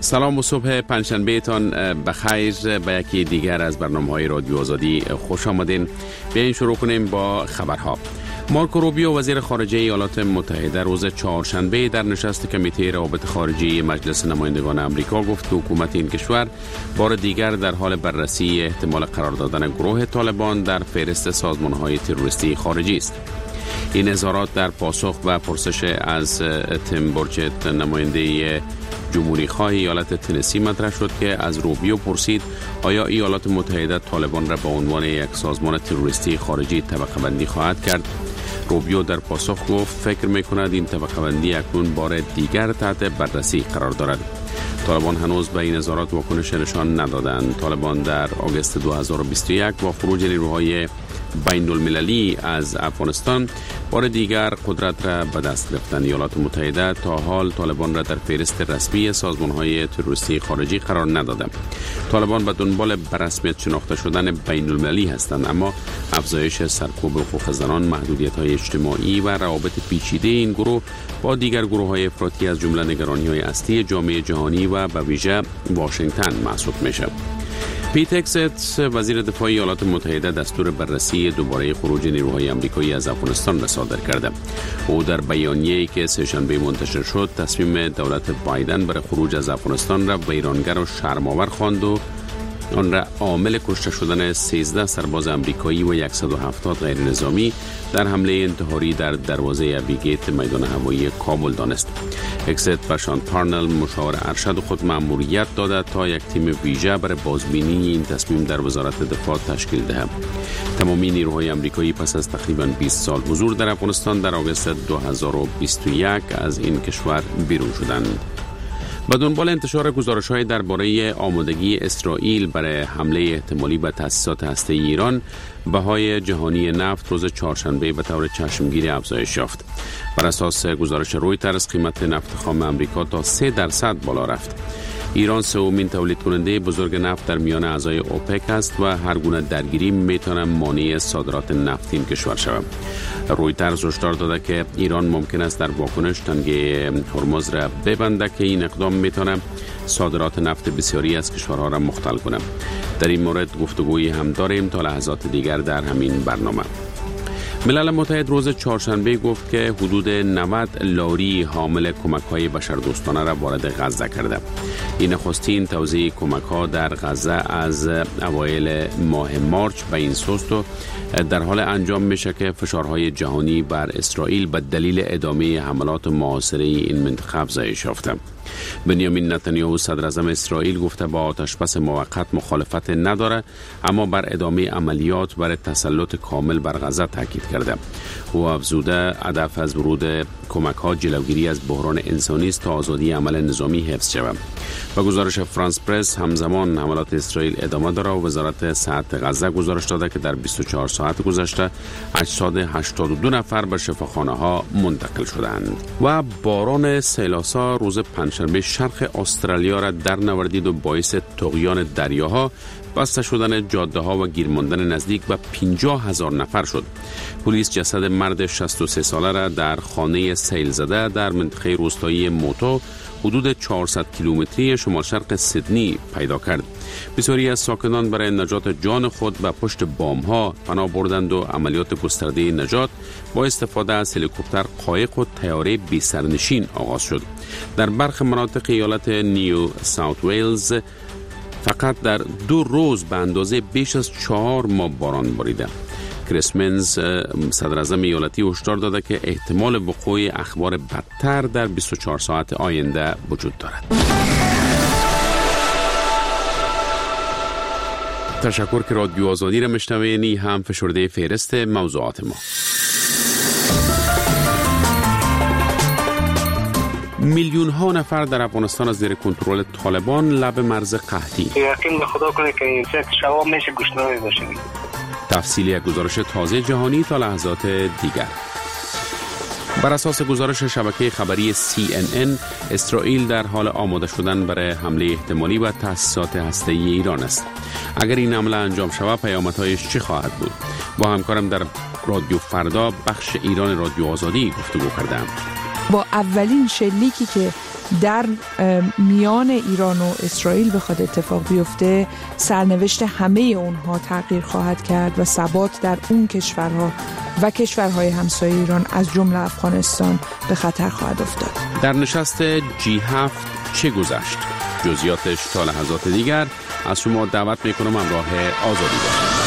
سلام و صبح پنجشنبه تان بخیر. به یکی دیگر از برنامه‌های رادیو آزادی خوش آمدین. بیاین شروع کنیم با خبرها. مارکو روبیو وزیر خارجه ایالات متحده روز چهارشنبه در نشست کمیته روابط خارجی مجلس نمایندگان آمریکا گفت که حکومت این کشور بار دیگر در حال بررسی احتمال قرار دادن گروه طالبان در فهرست سازمان‌های تروریستی خارجی است. این اظهارات در پاسخ و پرسش از تیم برچت نماینده جمهوری خواه ایالت تنسی مطرح شد که از روبیو پرسید آیا ایالات متحده طالبان را به عنوان یک سازمان تروریستی خارجی طبقه بندی خواهد کرد. روبیو در پاسخ گفت فکر می‌کند این طبقه بندی اکنون بار دیگر تحت بررسی قرار دارد. طالبان هنوز به این اظهارات واکنش نشان ندادند. طالبان در آگوست 2021 با خروج نیروهای بین المللی از افغانستان بار دیگر قدرت را به دست گرفتند. ایالات متحده تا حال طالبان را در فهرست رسمی سازمان‌های تروریستی خارجی قرار نداده. طالبان به دنبال به رسمیت شناخته شدن بین المللی هستند، اما افزایش سرکوب حقوق زنان، محدودیت‌های اجتماعی و روابط پیچیده این گروه با دیگر گروه‌های افراطی از جمله نگرانی‌های اصلی جامعه جهانی و به ویژه واشنگتن محسوب می‌شود. پیت هگست وزیر دفاع ایالات متحده دستور بررسی دوباره خروج نیروهای آمریکایی از افغانستان را صادر کرده. او در بیانیه‌ای که سه‌شنبه منتشر شد تصمیم دولت بایدن برای خروج از افغانستان را ویرانگر و شرم‌آور خواند و آن را عامل کشته شدن 13 سرباز آمریکایی و 170 غیر نظامی در حمله انتحاری در دروازه ابیگیت میدان هوایی کابل دانست. هگست به شان پارنل مشاور ارشد خود مأموریت داده تا یک تیم ویژه برای بازبینی این تصمیم در وزارت دفاع تشکیل دهد. تمامی نیروهای آمریکایی پس از تقریباً 20 سال حضور در افغانستان در آگوست 2021 از این کشور بیرون شدند. به دنبال انتشار گزارش‌های درباره آمادگی اسرائیل برای حمله احتمالی به تأسیسات هسته‌ای ایران، بهای جهانی نفت روز چهارشنبه به طور چشمگیر افزایش یافت. بر اساس گزارش رویترز قیمت نفت خام آمریکا تا 3% بالا رفت. ایران سومین تولید کننده بزرگ نفت در میان اعضای اوپک است و هر گونه درگیری میتونه مانع صادرات نفت این کشور شود. رویترز هشدار داده که ایران ممکن است در واکنش تنگه هرمز را ببنده که این اقدام میتونه صادرات نفت بسیاری از کشورها را مختل کنه. در این مورد گفتگویی هم داریم تا لحظات دیگر در همین برنامه. ملل متحد روز چهارشنبه گفت که حدود 90 لاری حامل کمک‌های بشردوستانه را وارد غزه کرده. این نخستین توزیع کمک‌ها در غزه از اوایل ماه مارچ به این سوست و در حال انجام میشه که فشارهای جهانی بر اسرائیل به دلیل ادامه حملات محاصره این منطقه افزایش یافته. بنیامین نتانیاهو صدر اعظم اسرائیل گفته با آتشبس موقت مخالفت نداره، اما بر ادامه عملیات برای تسلط کامل بر غزه تاکید کرده. او افزوده هدف از ورود کمک‌ها جلوگیری از بحران انسانی است تا آزادی عمل نظامی حفظ شود. با گزارش فرانس پرس همزمان حملات اسرائیل ادامه داره و وزارت صحت غزه گزارش داده که در 24 ساعت گذشته 882 نفر به شفاخانه‌ها منتقل شدند. و باران سیلاسا روز پنجشنبه شرق استرالیا را در نوردید و باعث طغیان دریاها، بسته شدن جاده ها و گیر ماندن نزدیک به 50,000 نفر شد. پلیس جسد مرد 63 ساله را در خانه سیل زده در منطقه روستایی موتو حدود 400 کیلومتری شمال شرق سیدنی پیدا کرد. بسیاری از ساکنان برای نجات جان خود به پشت بام ها پناه بردند و عملیات گسترده نجات با استفاده از هلیکوپتر، قایق و طیاره بی سرنشین آغاز شد. در برخی مناطق ایالت نیو ساوت ویلز فقط در 2 روز به اندازه بیش از 4 ماه باران باریده. کریس منز صدر اعظم ایالتی هشدار داده که احتمال وقوع اخبار بدتر در 24 ساعت آینده وجود دارد. تشکر که رادیو آزادی را میشنوینی. هم فشرده فهرست موضوعات ما. میلیون ها نفر در افغانستان از زیر کنترل طالبان لب مرز قحطی. یقین به خدا کنه که این شما میشه گوشنامی باشید. تفصیلی یک گزارش تازه جهانی تا لحظات دیگر. بر اساس گزارش شبکه خبری CNN، اسرائیل در حال آماده شدن برای حمله احتمالی به تأسیسات هسته‌ای ایران است. اگر این حمله انجام شود پیامدهایش چه خواهد بود؟ با همکارم در رادیو فردا بخش ایران رادیو آزادی گفتگو کردم. با اولین شلیکی که در میان ایران و اسرائیل بخواد اتفاق بیفته، سرنوشت همه اونها تغییر خواهد کرد و ثبات در اون کشورها و کشورهای همسایه ایران از جمله افغانستان به خطر خواهد افتاد. در نشست G7 چه گذشت؟ جزئیاتش تا لحظات دیگر از شما دعوت میکنم همراه آزادی باشید.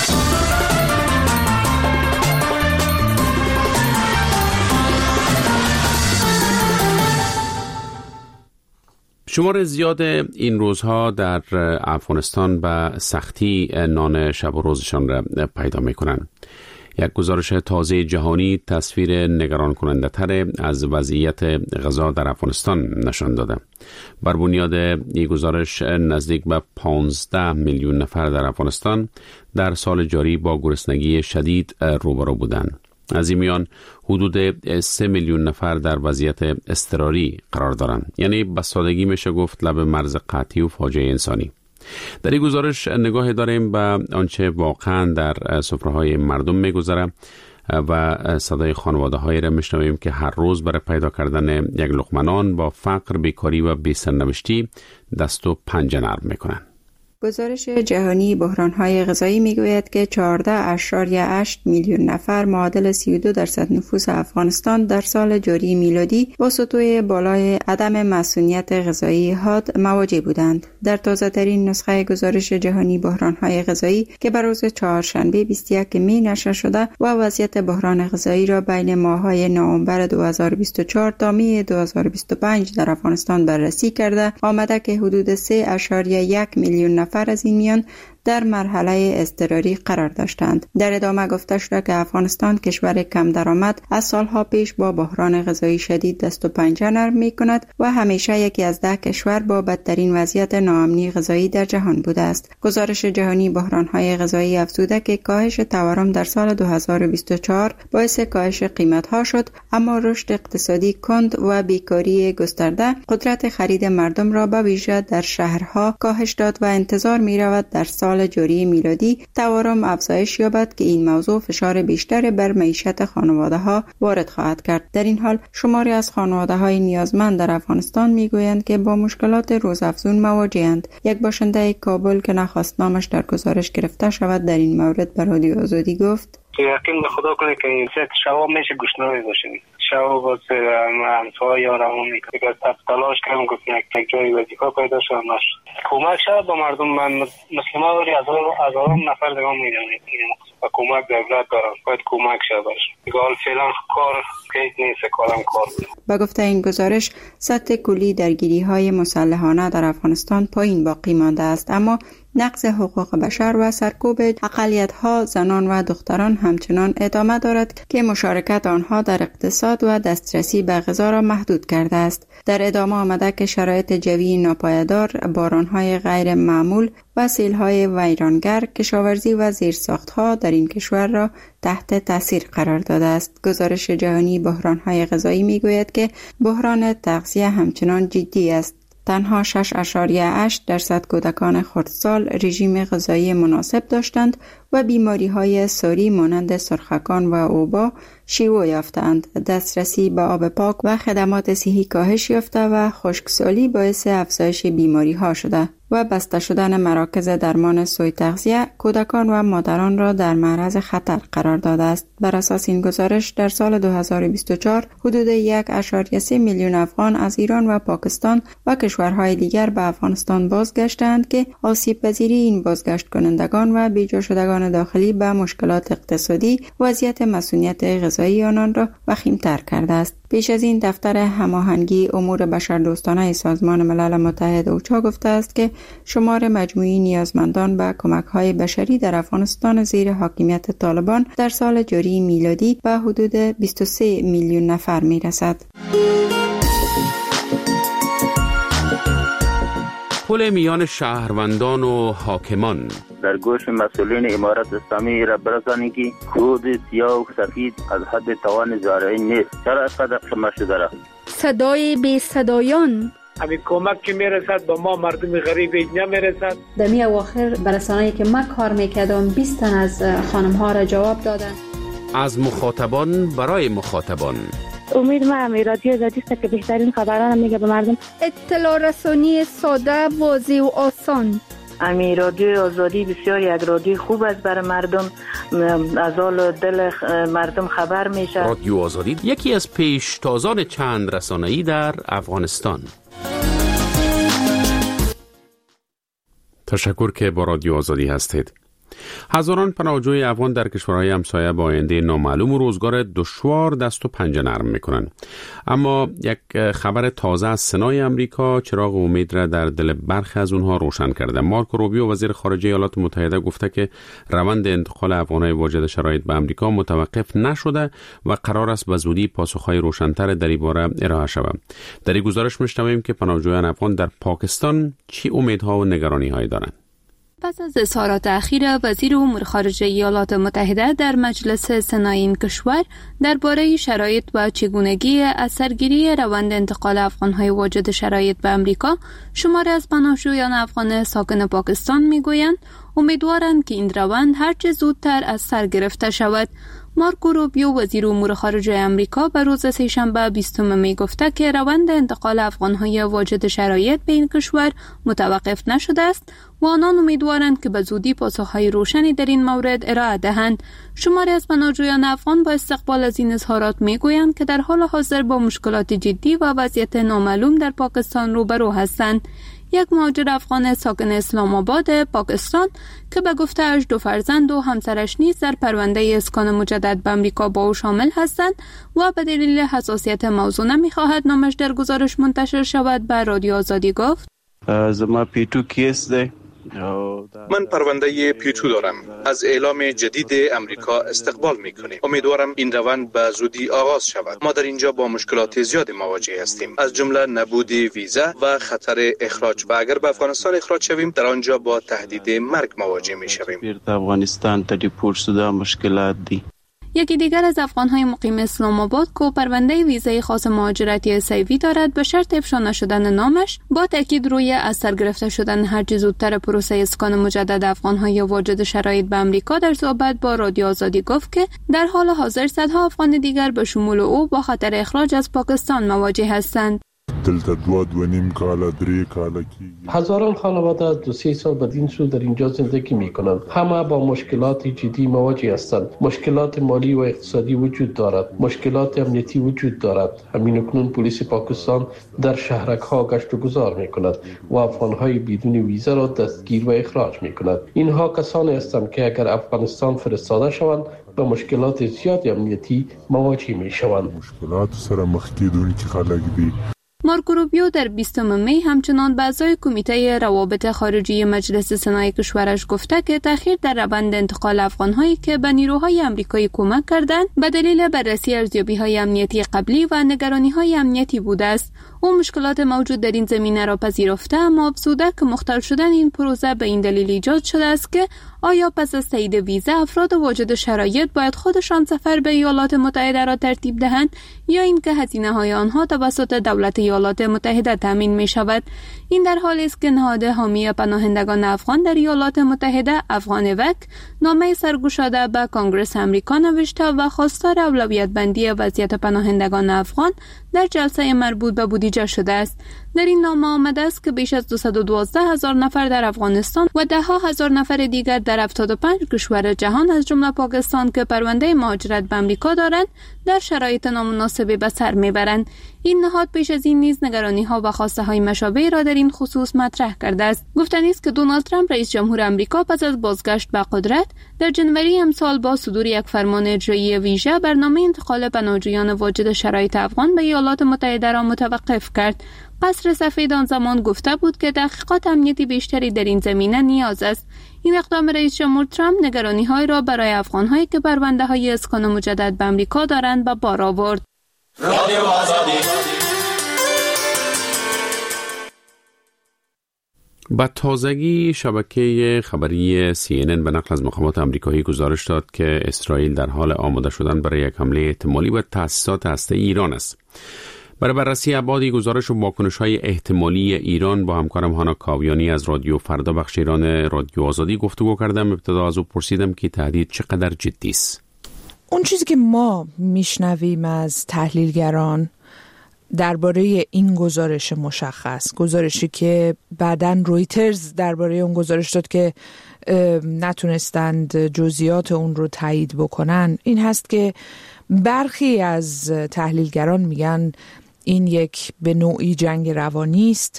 شمار زیاد این روزها در افغانستان به سختی نان شب و روزشان را پیدا میکنند. یک گزارش تازه جهانی تصویر نگران کننده تر از وضعیت غذا در افغانستان نشان داده. بر بنیاد این گزارش نزدیک به 15 میلیون نفر در افغانستان در سال جاری با گرسنگی شدید روبرو بودند. از این میان حدود 3 میلیون نفر در وضعیت اضطراری قرار دارند. یعنی به سادگی میشه گفت لب مرز قحطی و فاجعه انسانی. در این گزارش نگاه داریم به آنچه واقعا در سفره‌های مردم میگذره و صدای خانواده‌هایی را میشنویم که هر روز برای پیدا کردن یک لقمه نان با فقر، بیکاری و بی‌سرنوشتی دست و پنجه نرم میکنن. گزارش جهانی بحران‌های غذایی میگوید که 14.8 میلیون نفر معادل 32% نفوس افغانستان در سال جاری میلادی با سطوح بالای عدم مسئولیت غذایی حاد مواجه بودند. در تازه‌ترین نسخه گزارش جهانی بحران‌های غذایی که بر روز چهارشنبه 21 می نشر شده و وضعیت بحران غذایی را بین ماه‌های نوامبر 2024 تا می 2025 در افغانستان بررسی کرده، آمده که حدود 3.1 میلیون نفر از این میان در مرحله اضطراری قرار داشتند. در ادامه گفته شده که افغانستان کشور کم درآمد از سالها پیش با بحران غذایی شدید دست و پنجه نرم می‌کند و همیشه یکی از 10 کشور با بدترین وضعیت ناامنی غذایی در جهان بوده است. گزارش جهانی بحران‌های غذایی افزوده که کاهش تورم در سال 2024 باعث کاهش قیمت‌ها شد، اما رشد اقتصادی کند و بیکاری گسترده قدرت خرید مردم را به ویژه در شهرها کاهش داد و انتظار می‌رود در سال جاری میلادی تورم افزایش یابد که این موضوع فشار بیشتر بر معیشت خانواده‌ها وارد خواهد کرد. در این حال شماری از خانواده‌های نیازمند در افغانستان میگویند که با مشکلات روزافزون مواجه‌اند. یک باشنده کابل که نخواست نامش در گزارش گرفته شود در این مورد به رادیو آزادی گفت: یقین به خدا کنه که این ست شبا میشه گشنه باشیم. شبا باز همسایه یارمون میگه تلاش کردم گفت یک جایی وظیفه پیدا شد کمک شد به مردم. من مسلمان ولی هزاران نفر دیگه میدونید و کمک دولت دارن باید کمک شد باش. دیگه حال فعلا کار کیت نیست کارم کار. با گفته این گزارش سطح کلی درگیری‌های مسلحانه در افغانستان پایین باقی مانده است، اما نقض حقوق بشر و سرکوب اقلیت‌ها، زنان و دختران همچنان ادامه دارد که مشارکت آنها در اقتصاد و دسترسی به غذا را محدود کرده است. در ادامه آمده که شرایط جوی ناپایدار، باران‌های غیر معمول و سیل‌های ویرانگر، کشاورزی و زیرساخت‌ها در این کشور را تحت تاثیر قرار داده است. گزارش جهانی بحران‌های غذایی می‌گوید که بحران تغذیه همچنان جدی است. تنها 6.8% کودکان خردسال رژیم غذایی مناسب داشتند و بیماری‌های ساری مانند سرخکان و اوبا شیوع یافتند. دسترسی به آب پاک و خدمات صحی کاهش یافته و خشکسالی باعث افزایش بیماری‌ها شده و بسته شدن مراکز درمان سوء تغذیه کودکان و مادران را در معرض خطر قرار داده است. بر اساس این گزارش در سال 2024 حدود 1.3 میلیون افغان از ایران و پاکستان و کشورهای دیگر به افغانستان بازگشتند که آسیب پذیری این بازگشت کنندگان و بیجا شدگان داخلی به مشکلات اقتصادی وضعیت مسئولیت غذایی آنان را وخیم‌تر کرده است. پیش از این دفتر هماهنگی امور بشردوستانه سازمان ملل متحد اوچا گفته است که شمار مجموعی نیازمندان به کمک‌های بشری در افغانستان زیر حاکمیت طالبان در سال جاری میلادی به حدود 23 میلیون نفر میرسد. پل میان شهروندان و حاکمان در گوش مسئولین امارت اسلامی را برسانید که کود سیاه و سفید از حد توان زارعین نیست. چرا اینقدر شما شده را؟ صدای بی صدایان همین کمک که میرسد به ما مردم غریب نمیرسد. در می اواخر برسانه‌ای که من کار میکردم 20 تن از خانم ها را جواب دادن. از مخاطبان برای مخاطبان امید ما رادیو آزادی است که بهترین خبران میگه به مردم. اطلاع رسانی ساده، واضح و آسان. رادیو آزادی بسیار یک رادیو خوب است برای مردم، از حال دل مردم خبر میشه. رادیو آزادی یکی از پیشتازان چند رسانه‌ای در افغانستان. تشکر که با رادیو آزادی هستید. هزاران پناهجوی افغان در کشورهای همسایه با آینده نامعلوم و روزگار دشوار دست و پنجه نرم میکنن. اما یک خبر تازه از سنای امریکا چراغ امید را در دل برخی از اونها روشن کرده. مارکو روبیو وزیر خارجه ایالات متحده گفته که روند انتقال افغانهای واجد شرایط به امریکا متوقف نشده و قرار است به زودی پاسخهای روشن‌تر در این باره ارائه شود. در این گزارش میشنویم که پناهجویان افغان در پاکستان چی امیدها و نگرانی‌هایی دارند. پس از اظهارات اخیر وزیر امور خارجه ایالات متحده در مجلس سنای این کشور درباره شرایط و چگونگی از سرگیری روند انتقال افغان‌های واجد شرایط به امریکا، شماری از پناهجویان افغان ساکن پاکستان میگویند امیدوارند که این روند هرچه زودتر از سر گرفته شود. مارکو روبیو وزیر امور خارجه امریکا به روز سه‌شنبه 20 می گفته که روند انتقال افغان‌های واجد شرایط به این کشور متوقف نشده است و آنان امیدوارند که به زودی پاسخ‌های روشنی در این مورد ارائه دهند. شماری از پناهجویان افغان با استقبال از این اظهارات میگویند که در حال حاضر با مشکلات جدی و وضعیت نامعلوم در پاکستان روبرو هستند. یک مهاجر افغان ساکن اسلام آباد پاکستان که به گفته‌اش 2 فرزند و همسرش نیز در پرونده اسکان مجدد به امریکا با او شامل هستند و به دلیل حساسیت موضوع نمی‌خواهد نامش در گزارش منتشر شود، به رادیو آزادی گفت: زما پیتو کیس ده. من پرونده پیتو دارم. از اعلام جدید امریکا استقبال میکنیم. امیدوارم این روند به زودی آغاز شود. ما در اینجا با مشکلات زیادی مواجه هستیم، از جمله نبود ویزا و خطر اخراج، و اگر به افغانستان اخراج شویم در آنجا با تهدید مرگ مواجه میشویم. افغانستان تا دیپورت شده مشکلات دی. یکی دیگر از افغان‌های مقیم اسلام آباد که پرونده ویزای خاص مهاجرتی سیوی دارد، به شرط افشا نشدن نامش با تاکید روی از سر گرفته شدن هرچه زودتر پروسه اسکان مجدد افغان‌های واجد شرایط به امریکا در صحبت با رادیو آزادی گفت که در حال حاضر صدها افغان دیگر به شمول او با خطر اخراج از پاکستان مواجه هستند. هزاران خانواده از 2-3 سال بدین سو در اینجا زندگی میکنند. همه با مشکلات جدی مواجه هستند. مشکلات مالی و اقتصادی وجود دارد، مشکلات امنیتی وجود دارد. همین اکنون پلیس پاکستان در شهرک ها گشت و گذار میکند و افغانهای بدون ویزا را دستگیر و اخراج میکند. اینها کسانی هستند که اگر افغانستان فرستاده شوند با مشکلات زیاد امنیتی مواجه میشوند. مشکلات سره مخ کیدونکي خلک دي. مارکو روبیو در 20 می همچنان به اعضای کمیته روابط خارجی مجلس سنای کشورش گفته که تأخیر در روند انتقال افغان‌هایی که به نیروهای آمریکایی کمک کردند به دلیل بررسی ارزیابی‌های امنیتی قبلی و نگرانی‌های امنیتی بوده است. او مشکلات موجود در این زمینه را پذیرفته، اما افزوده که مختل شدن این پروسه به این دلیل ایجاد شده است که آیا پس از تایید ویزا افراد واجد شرایط باید خودشان سفر به ایالات متحده را ترتیب دهند یا اینکه هزینه‌های آنها توسط دولت ایالات متحده تامین می شود. این در حالی است که نهاد حامی پناهندگان افغان در ایالات متحده افغانوک نامه سرگشاده به کنگره آمریکا نوشته و خواستار اولویت بندی وضعیت پناهندگان افغان در جلسه مربوط به بودجه شده است. در این نامه آمده است که بیش از 212,000 نفر در افغانستان و 10,000 نفر دیگر در 75 کشور جهان از جمله پاکستان که پرونده مهاجرت به آمریکا دارند در شرایط نامناسبی به سر میبرند. این نهاد پیش از این نیز نگرانی‌ها و خواسته‌های مشابه را در این خصوص مطرح کرده است. گفتنی است که دونالد ترامپ رئیس جمهور آمریکا پس از بازگشت به قدرت در جنوری امسال با صدور یک فرمان اجرایی ویژه برنامه انتقال پناهجویان واجد شرایط افغان به ایالات متحده را متوقف کرد. قصر سفید آن زمان گفته بود که تحقیقات امنیتی بیشتری در این زمینه نیاز است. این اقدام رئیس جمهور ترامپ نگرانی‌های را برای افغان‌هایی که پرونده‌های اسکان مجدد به آمریکا دارند به بار آورد. رادیو آزادی. با تازگی شبکه خبری CNN به نقل از مقامات آمریکایی گزارش داد که اسرائیل در حال آماده شدن برای یک حمله احتمالی به تأسیسات هسته‌ای ایران است. برای بررسی ابعاد گزارش و واکنش‌های احتمالی ایران با همکارم هانا کاویانی از رادیو فردا بخش ایران رادیو آزادی گفتگو کردم. ابتدا از او پرسیدم که تهدید چقدر جدی است. اون چیزی که ما میشنویم از تحلیلگران درباره این گزارش مشخص، گزارشی که بعداً رویترز درباره اون گزارش داد که نتونستند جزئیات اون رو تایید بکنن، این هست که برخی از تحلیلگران میگن این یک به نوعی جنگ روانی است.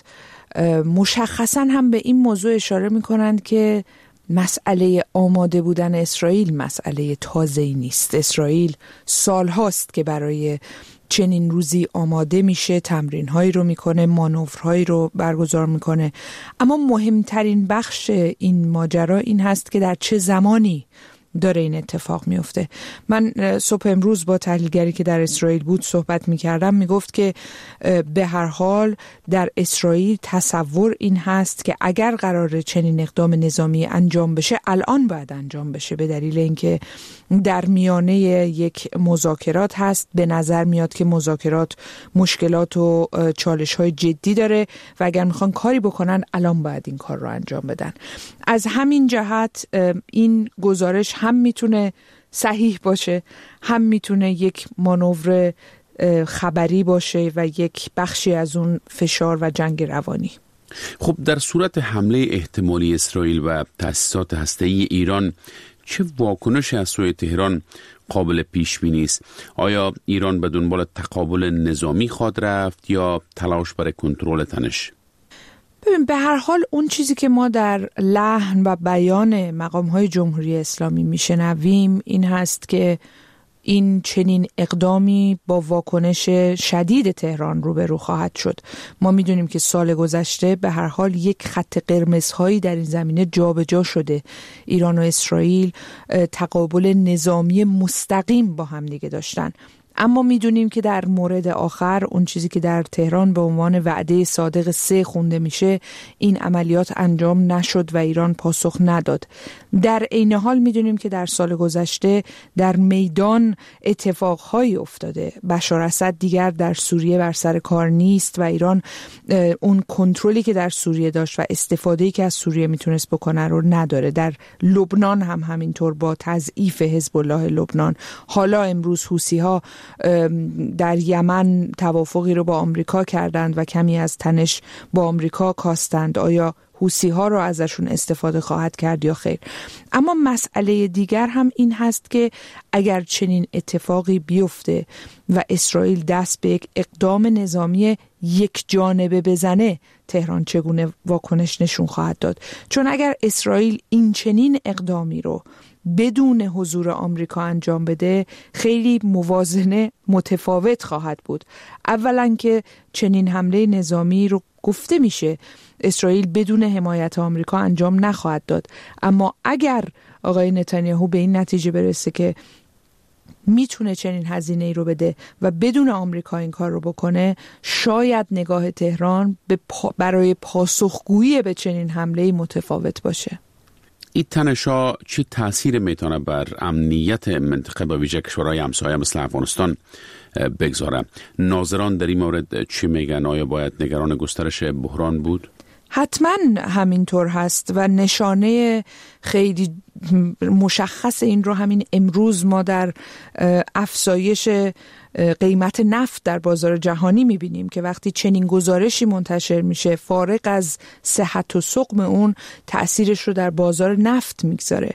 مشخصاً هم به این موضوع اشاره میکنند که مسئله آماده بودن اسرائیل مسئله تازه‌ای نیست. اسرائیل سالهاست که برای چنین روزی آماده میشه، تمرین‌هایی رو میکنه، مانورهایی رو برگزار میکنه، اما مهمترین بخش این ماجرا این هست که در چه زمانی داره این اتفاق میفته. من صبح امروز با تحلیلگری که در اسرائیل بود صحبت میکردم، میگفت که به هر حال در اسرائیل تصور این هست که اگر قراره چنین اقدام نظامی انجام بشه الان باید انجام بشه، به دلیل اینکه در میانه یک مذاکرات هست. به نظر میاد که مذاکرات مشکلات و چالش‌های جدی داره و اگر میخوان کاری بکنن الان باید این کار رو انجام بدن. از همین جهت این گزارش هم میتونه صحیح باشه، هم میتونه یک مانور خبری باشه و یک بخشی از اون فشار و جنگ روانی. خب در صورت حمله احتمالی اسرائیل و تأسیسات هسته‌ای ایران، چه واکنش از سوی تهران قابل پیش بینی است؟ آیا ایران به دنبال تقابل نظامی خواهد رفت یا تلاش برای کنترل تنش؟ ببین، به هر حال اون چیزی که ما در لحن و بیان مقام‌های جمهوری اسلامی میشنویم این هست که این چنین اقدامی با واکنش شدید تهران روبرو خواهد شد. ما میدونیم که سال گذشته به هر حال یک خط قرمزهایی در این زمینه جابجا شده. ایران و اسرائیل تقابل نظامی مستقیم با هم دیگه داشتن، اما میدونیم که در مورد آخر اون چیزی که در تهران به عنوان وعده صادق 3 خونده میشه، این عملیات انجام نشد و ایران پاسخ نداد. در عین حال میدونیم که در سال گذشته در میدان اتفاقهایی افتاده. بشار اسد دیگر در سوریه بر سر کار نیست و ایران اون کنترلی که در سوریه داشت و استفاده‌ای که از سوریه میتونست بکنه رو نداره. در لبنان هم همینطور با تضعیف حزب الله لبنان. حالا امروز حوثی‌ها در یمن توافقی رو با آمریکا کردند و کمی از تنش با آمریکا کاستند. آیا حوثی‌ها رو ازشون استفاده خواهد کرد یا خیر؟ اما مسئله دیگر هم این هست که اگر چنین اتفاقی بیفته و اسرائیل دست به یک اقدام نظامی یک جانبه بزنه، تهران چگونه واکنش نشون خواهد داد؟ چون اگر اسرائیل این چنین اقدامی رو بدون حضور آمریکا انجام بده، خیلی موازنه متفاوت خواهد بود. اولا که چنین حمله نظامی رو گفته میشه اسرائیل بدون حمایت آمریکا انجام نخواهد داد، اما اگر آقای نتانیاهو به این نتیجه برسه که میتونه چنین هزینه‌ای رو بده و بدون آمریکا این کار رو بکنه، شاید نگاه تهران برای پاسخگویی به چنین حمله‌ای متفاوت باشه. این تنش‌ها چه تأثیر میتونه بر امنیت منطقه با ویژه کشورهای همسایه مثل افغانستان بگذاره؟ ناظران در این مورد چی میگن؟ آیا باید نگران گسترش بحران بود؟ حتما همینطور هست و نشانه خیلی مشخص این رو همین امروز ما در افزایش قیمت نفت در بازار جهانی میبینیم که وقتی چنین گزارشی منتشر میشه، فارغ از صحت و سقم اون، تأثیرش رو در بازار نفت میگذاره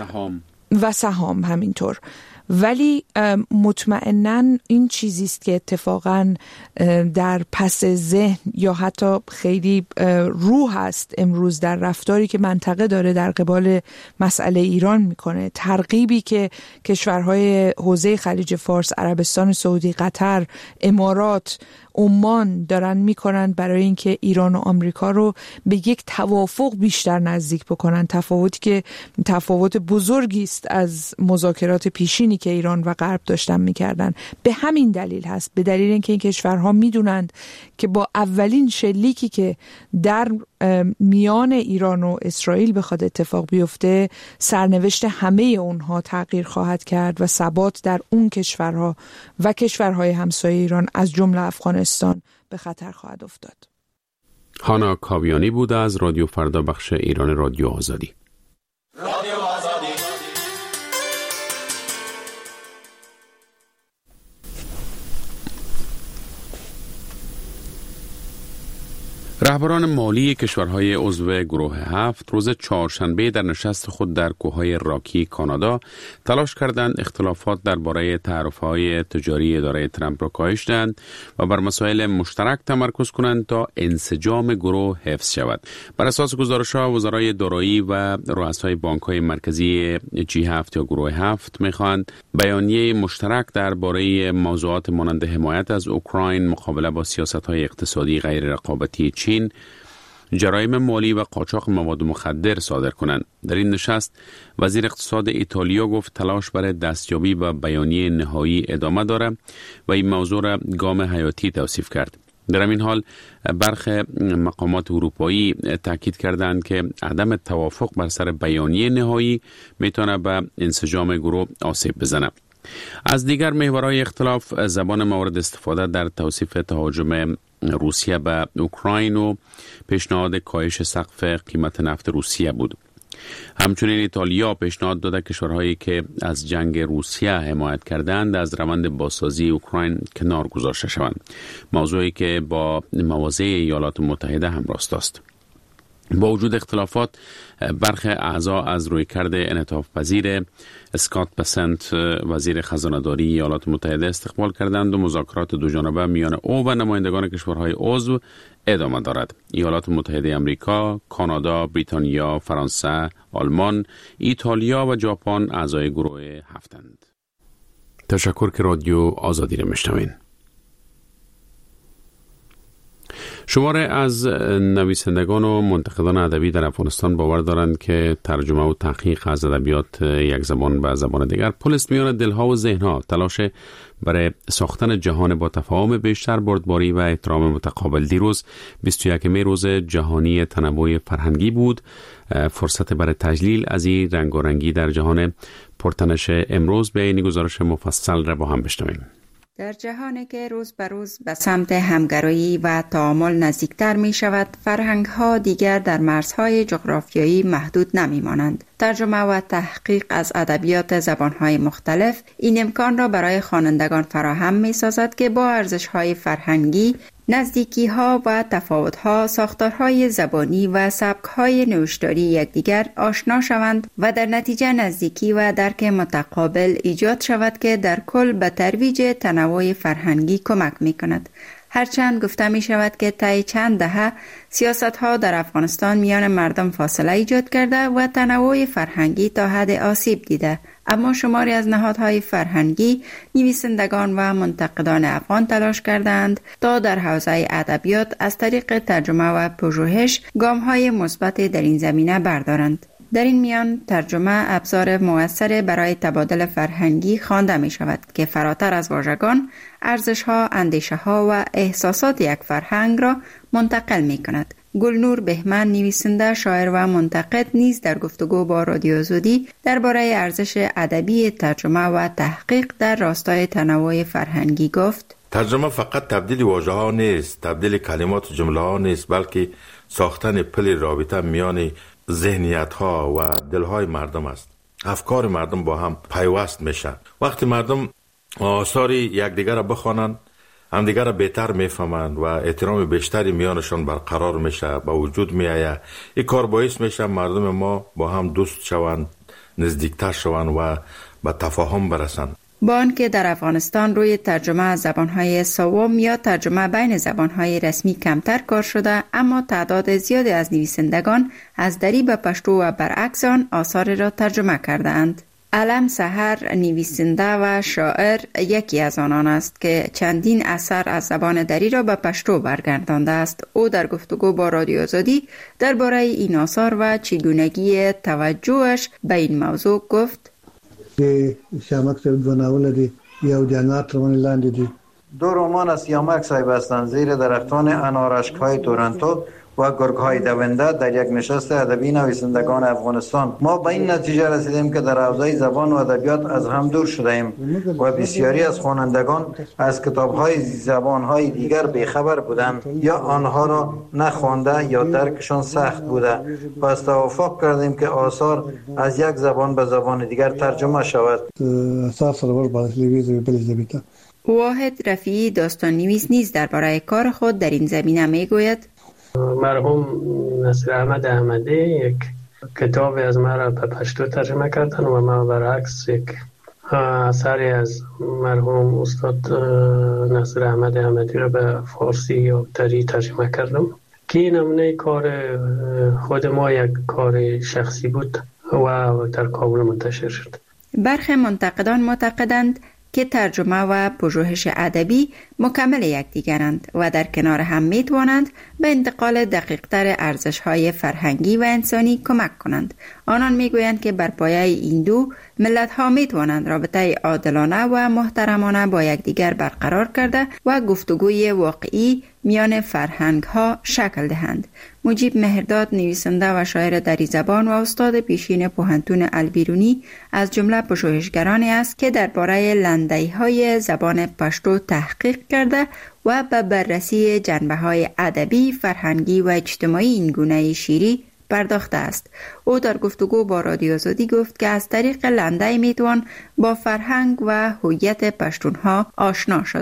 و سهام همینطور. ولی مطمئناً این چیزی است که اتفاقاً در پس ذهن یا حتی خیلی روح است امروز در رفتاری که منطقه داره در قبال مسئله ایران میکنه. ترغیبی که کشورهای حوزه خلیج فارس، عربستان سعودی، قطر، امارات، عمان دارن میکنن برای اینکه ایران و آمریکا رو به یک توافق بیشتر نزدیک بکنن، تفاوتی که تفاوت بزرگی است از مذاکرات پیشینی که ایران و غرب داشتن میکردن. به همین دلیل هست، به دلیل اینکه این کشورها میدونند که با اولین شلیکی که در میان ایران و اسرائیل بخواد اتفاق بیفته، سرنوشت همه اونها تغییر خواهد کرد و ثبات در اون کشورها و کشورهای همسایه ایران از جمله افغانستان به خطر خواهد افتاد. هانا کاویانی بود از رادیو فردا، بخش ایران رادیو آزادی. رهبران مالی کشورهای عضو گروه 7 روز چهارشنبه در نشست خود در کوههای راکی کانادا تلاش کردند اختلافات درباره تعرفه‌های تجاری اداره ترامپ را کاهش دهند و بر مسائل مشترک تمرکز کنند تا انسجام گروه حفظ شود. بر اساس گزارش‌ها وزرای دارایی و رؤسای بانک‌های مرکزی G7 یا گروه 7 می‌خواهند بیانیه مشترک درباره موضوعات مانند حمایت از اوکراین، مقابله با سیاست‌های اقتصادی غیر رقابتی چین، جرایم مالی و قاچاق مواد مخدر صادر کنند. در این نشست وزیر اقتصاد ایتالیا گفت تلاش برای دستیابی به بیانیه نهایی ادامه دارد و این موضوع را گام حیاتی توصیف کرد. در همین حال برخی مقامات اروپایی تاکید کردند که عدم توافق بر سر بیانیه نهایی میتونه به انسجام گروه آسیب بزنه. از دیگر محورهای اختلاف زبان مورد استفاده در توصیف تهاجم روسیه به اوکراین و پیشنهاد کاهش سقف قیمت نفت روسیه بود. همچنین ایتالیا پیشنهاد داده کشورهایی که از جنگ روسیه حمایت کردند از روند بازسازی اوکراین کنار گذاشته شوند، موضوعی که با مواضع ایالات متحده همراه است. با وجود اختلافات برخی اعضا از رویکرد انعطاف پذیر اسکات بسنت وزیر خزانه‌داری ایالات متحده استقبال کردند و مذاکرات دوجانبه میان او و نمایندگان کشورهای عضو ادامه دارد. ایالات متحده آمریکا، کانادا، بریتانیا، فرانسه، آلمان، ایتالیا و ژاپن اعضای گروه هفتند. تشکر که رادیو آزادی را میشنوین. شماره از نویسندگان و منتقدان ادبی در افغانستان باور دارند که ترجمه و تحقیق از ادبیات یک زبان به زبان دیگر پل است میان دلها و ذهنها. تلاش برای ساختن جهان با تفاهم بیشتر، بردباری و احترام متقابل. دیروز 21 می روز جهانی تنوع فرهنگی بود. فرصت برای تجلیل از این رنگارنگی در جهان پرتنش امروز به این گزارش مفصل را با هم بشنویم. در جهانی که روز به روز به سمت همگرایی و تعامل نزدیکتر می شود، فرهنگ ها دیگر در مرزهای جغرافیایی محدود نمی مانند. ترجمه و تحقیق از ادبیات زبان های مختلف این امکان را برای خوانندگان فراهم می سازد که با ارزش های فرهنگی، نزدیکی ها و تفاوت ها، ساختارهای زبانی و سبک های نوشتاری یکدیگر آشنا شوند و در نتیجه نزدیکی و درک متقابل ایجاد شود که در کل به ترویج تنوع فرهنگی کمک می کند. هرچند گفته می شود که طی چند دهه سیاست ها در افغانستان میان مردم فاصله ایجاد کرده و تنوع فرهنگی تا حد آسیب دیده، اما شماری از نهادهای فرهنگی، نویسندگان و منتقدان افغان تلاش کردند تا در حوزه ادبیات از طریق ترجمه و پژوهش گام‌های مثبت در این زمینه بردارند. در این میان ترجمه ابزار مؤثر برای تبادل فرهنگی خوانده می شود که فراتر از واژگان، ارزش‌ها، اندیشه‌ها و احساسات یک فرهنگ را منتقل می کند. گلنور بهمن، نویسنده، شاعر و منتقد، نیز در گفتگو با رادیو آزادی درباره ارزش ادبی ترجمه و تحقیق در راستای تنوع فرهنگی گفت: ترجمه فقط تبدیل واژه‌ها نیست، تبدیل کلمات و جمله‌ها نیست، بلکه ساختن پل رابطه میان ذهنیت‌ها و دل‌های مردم است. افکار مردم با هم پیوست میشن. وقتی مردم آثار یکدیگر را بخوانند، همدیگر را بهتر میفهمند و احترام بیشتری میانشان برقرار میشه، به وجود میآید. این کار باعث میشه مردم ما با هم دوست شوند، نزدیکتر شوند و به تفاهم برسند. با آنکه در افغانستان روی ترجمه از زبانهای سوم یا ترجمه بین زبانهای رسمی کمتر کار شده، اما تعداد زیادی از نویسندگان از دری به پشتو و برعکس آن آثار را ترجمه کرده‌اند. علم سحر، نویسنده و شاعر، یکی از آنان است که چندین اثر از زبان دری را به پشتو برگردانده است. او در گفتگو با رادیو آزادی درباره این آثار و چگونگی توجهش به این موضوع گفت: شامک صاحب دو ناول دی یو د انار تر ونې لاندې دی. دو رمان از شامک صاحب هستند، زیر درختان اناراشک‌های تورنتو و گرگ‌های دونده، در یک نشست ادبی نویسندگان افغانستان. ما به این نتیجه رسیدیم که در حوزه زبان و ادبیات از هم دور شده‌ایم و بسیاری از خوانندگان از کتاب‌های زبان‌های دیگر بیخبر بودند یا آنها را نخوانده یا درکشان سخت بوده. پس توافق کردیم که آثار از یک زبان به زبان دیگر ترجمه شود. واحد رفیعی، داستان نویس، نیز درباره کار خود در این زمینه میگوید: مرحوم نصیر احمد احمدی یک کتاب از ما را به پشتو ترجمه کردن و ما برعکس یک اثری از مرحوم استاد نصیر احمد احمدی را به فارسی یا دری ترجمه کردم که این نمونه کار خود ما یک کار شخصی بود و در کابل منتشر شد. برخی منتقدان معتقدند که ترجمه و پژوهش ادبی مکمل یکدیگرند و در کنار هم میتوانند به انتقال دقیق‌تر ارزش‌های فرهنگی و انسانی کمک کنند. آنان میگویند که بر پایه این دو ملت‌ها میتوانند رابطه عادلانه و محترمانه با یکدیگر برقرار کرده و گفتگوی واقعی میان فرهنگ‌ها شکل دهند. مجیب مهرداد نویسنده و شاعر دری زبان و استاد پیشین پوهنتون البیرونی از جمله پژوهشگرانی است که درباره لندی‌های زبان پشتو تحقیق کرده و به بررسی جنبه‌های ادبی، فرهنگی و اجتماعی این گونه شیری پرداخته است. او در گفتگو با رادیو آزادی گفت که از طریق لندی میتوان با فرهنگ و هویت پشتونها آشنا شد.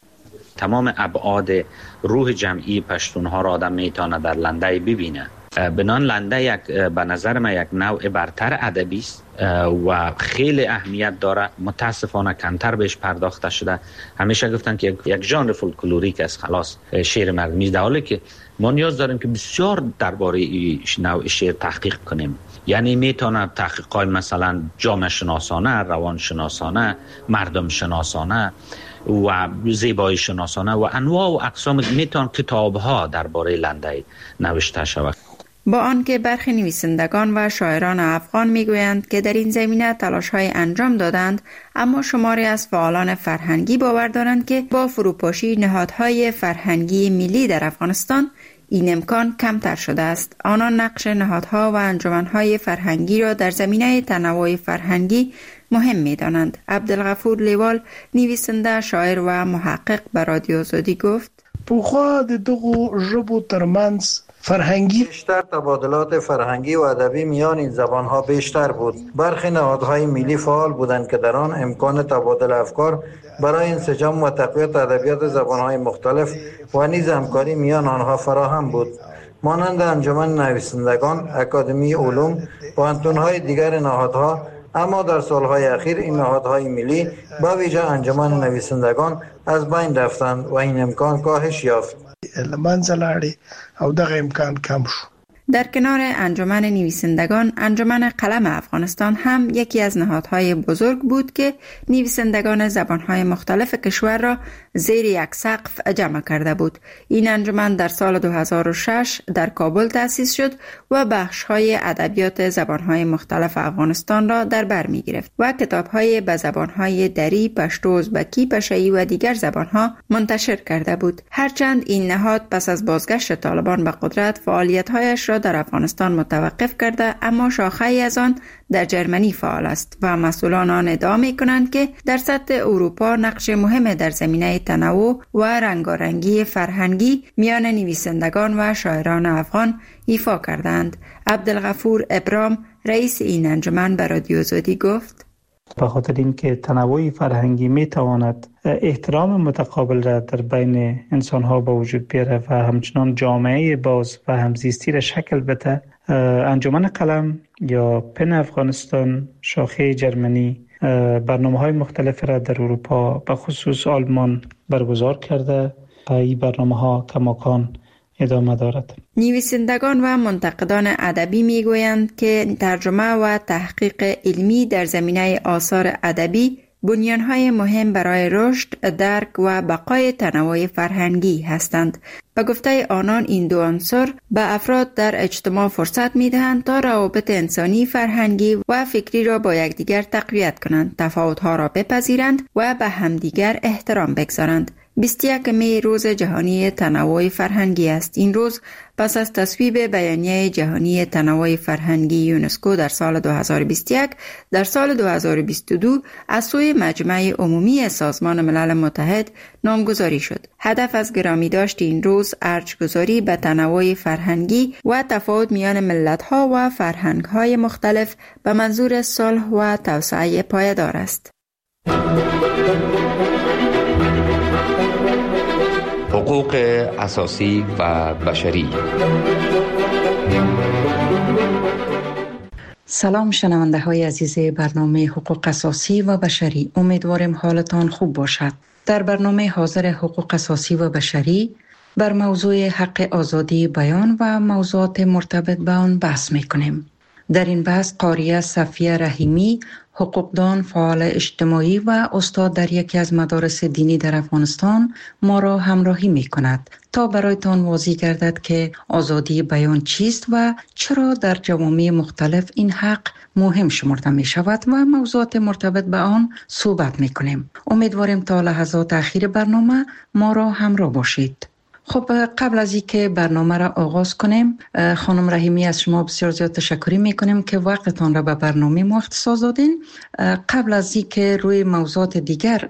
تمام ابعاد روح جمعی پشتونها را آدم میتونه در لندی ببینه. بنان لنده به نظر من یک نوع برتر ادبی است و خیلی اهمیت داره. متاسفانه کمتر بهش پرداخته شده. همیشه گفتن که یک ژانر فولکلوریک است، خلاص شعر مردمی، در حالی که ما نیاز داریم که بسیار درباره نوع شعر تحقیق کنیم. یعنی میتونه تحقیقات مثلا جامعه شناسانه، روان شناسانه، مردم شناسانه و زیبایی شناسانه و انواع و اقسام میتونه کتاب‌ها درباره لندی نوشته شود. با آنکه برخی نویسندگان و شاعران افغان میگویند که در این زمینه تلاش‌های انجام دادند، اما شماری از فعالان فرهنگی باور دارند که با فروپاشی نهادهای فرهنگی ملی در افغانستان این امکان کمتر شده است. آنان نقش نهادها و انجمنهای فرهنگی را در زمینه تنوع فرهنگی مهم می‌دانند. عبدالغفور لیوال نویسنده، شاعر و محقق به رادیو آزادی گفت: پخوا د دغو ژبو ترمنځ فرهنگی بیشتر تبادلات فرهنگی و ادبی میان این زبانها بیشتر بود. برخی نهادهای ملی فعال بودند که در آن امکان تبادل افکار برای انسجام و تقویت ادبیات زبانهای مختلف و نیز همکاری میان آنها فراهم بود، مانند انجمن نویسندگان، اکادمی علوم، پوهنتون‌های دیگر نهادها. اما در سالهای اخیر این نهادهای ملی با ویژه انجمن نویسندگان از بین رفتند و این امکان کاهش یافت. لمنځه او دغه امکان کم شو. در کنار انجمن نویسندگان، انجمن قلم افغانستان هم یکی از نهادهای بزرگ بود که نویسندگان زبانهای مختلف کشور را زیر یک سقف جمع کرده بود. این انجمن در سال 2006 در کابل تأسیس شد و بخش‌های ادبیات زبانهای مختلف افغانستان را در بر می‌گرفت و کتاب‌های به زبانهای دری، پشتو، ازبکی، پشه‌ای و دیگر زبانها منتشر کرده بود. هرچند این نهاد پس از بازگشت طالبان به قدرت فعالیت‌هایش را در افغانستان متوقف کرده، اما شاخه‌ای از آن در جرمنی فعال است و مسئولان آن ادعا می‌کنند که در سطح اروپا نقش مهم در زمینه تنوع و رنگارنگی فرهنگی میان نویسندگان و شاعران افغان ایفا کردند. عبدالغفور ابرام رئیس این انجمن به رادیو آزادی گفت: به خاطر اینکه تنوع فرهنگی میتواند احترام متقابل را در بین انسان‌ها به وجود بیاره و همچنان جامعه باز و همزیستی را شکل بده، انجمن قلم یا پن افغانستان شاخه جرمنی برنامه‌های مختلف را در اروپا به خصوص آلمان برگزار کرده و این برنامه‌ها کماکان ادامه دارد. نویسندگان و منتقدان ادبی میگویند که ترجمه و تحقیق علمی در زمینه آثار ادبی بنیانهای مهم برای رشد، درک و بقای تنوع فرهنگی هستند. به گفته آنان این دو عنصر به افراد در اجتماع فرصت میدهند تا روابط انسانی، فرهنگی و فکری را با یکدیگر تقویت کنند، تفاوت‌ها را بپذیرند و به همدیگر احترام بگذارند. 21 می روز جهانی تنوع فرهنگی است. این روز پس از تصویب بیانیه جهانی تنوع فرهنگی یونسکو در سال 2021 در سال 2022 از سوی مجمع عمومی سازمان ملل متحد نامگذاری شد. هدف از گرامی داشت این روز ارجگذاری به تنوع فرهنگی و تفاوت میان ملت‌ها و فرهنگ‌های مختلف به منظور صلح و توسعه پایدار است. حقوق حقوق اساسی و بشری. سلام شنونده های عزیز برنامه حقوق اساسی و بشری، امیدوارم حالتان خوب باشد. در برنامه حاضر حقوق اساسی و بشری بر موضوع حق آزادی بیان و موضوعات مرتبط به آن بحث می‌کنیم. در این بحث قاریه صفیه رحیمی، حقوقدان، فعال اجتماعی و استاد در یکی از مدارس دینی در افغانستان ما را همراهی می‌کند تا برایتان واضح گردد که آزادی بیان چیست و چرا در جوامع مختلف این حق مهم شمرده می شود و موضوعات مرتبط به آن صحبت می‌کنیم. امیدواریم تا لحظات اخیر برنامه ما را همراه باشید. خب قبل از اینکه برنامه را آغاز کنیم، خانم رحیمی از شما بسیار زیاد تشکر میکنیم که وقتتان را به برنامه ما اختصاص دادین. قبل از اینکه روی موضوعات دیگر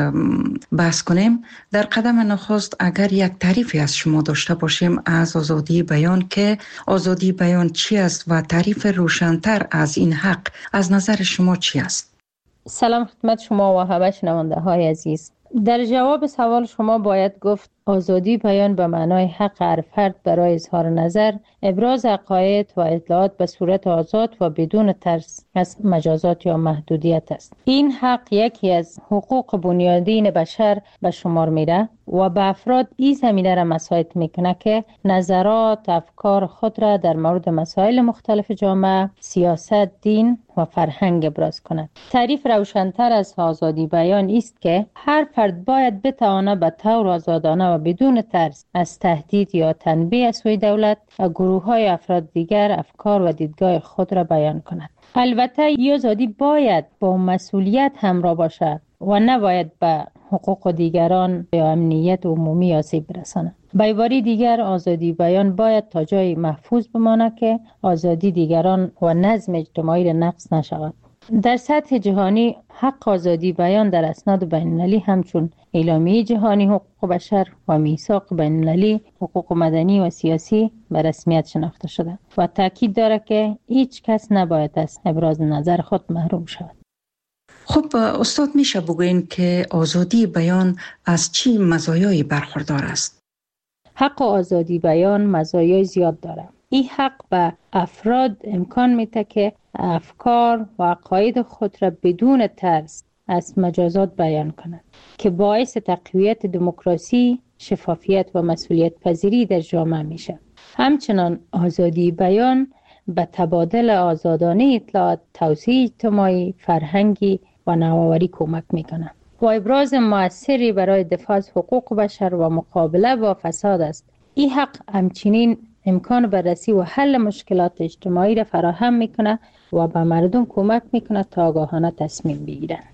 بحث کنیم، در قدم نخست اگر یک تعریفی از شما داشته باشیم از آزادی بیان، که آزادی بیان چی است و تعریف روشن‌تر از این حق از نظر شما چی است؟ سلام خدمت شما و همه شنونده های عزیز. در جواب سوال شما باید گفت آزادی بیان به معنای حق هر فرد برای اظهار نظر، ابراز عقاید و اطلاعات به صورت آزاد و بدون ترس از مجازات یا محدودیت است. این حق یکی از حقوق بنیادین بشر به شمار میره و به افراد این زمینه را مساعد میکنه که نظرات، افکار خود را در مورد مسائل مختلف جامعه، سیاست، دین و فرهنگ ابراز کنند. تعریف روشن‌تر از آزادی بیان است که هر فرد باید بتواند به طور آزادانه و بدون ترس از تهدید یا تنبیه از سوی دولت و گروه‌های افراد دیگر افکار و دیدگاه خود را بیان کند. البته این آزادی باید با مسئولیت همراه باشد و نباید به حقوق دیگران یا امنیت عمومی آسیب برساند. به عبارت دیگر، آزادی بیان باید تا جای محفوظ بماند که آزادی دیگران و نظم اجتماعی را نقض نشود. در سطح جهانی حق آزادی بیان در اسناد بین‌المللی همچون اعلامیه جهانی حقوق بشر و میثاق بین‌المللی حقوق مدنی و سیاسی به رسمیت شناخته شده و تاکید دارد که هیچ کس نباید از ابراز نظر خود محروم شود. خب استاد، میشه بگوین که آزادی بیان از چی مزایایی برخوردار است؟ حق آزادی بیان مزایای زیاد دارد. این حق به افراد امکان میده که افکار و عقاید خود را بدون ترس از مجازات بیان کنند که باعث تقویت دموکراسی، شفافیت و مسئولیت پذیری در جامعه میشه. همچنان آزادی بیان به تبادل آزادانه اطلاعات، توسعه اجتماعی، فرهنگی و نوآوری کمک میکنه و ابراز مؤثری برای دفاع از حقوق بشر و مقابله با فساد است. این حق همچنین امکان بررسی و حل مشکلات اجتماعی را فراهم میکنه و به مردم کمک میکنه تا آگاهانه تصمیم بگیرن.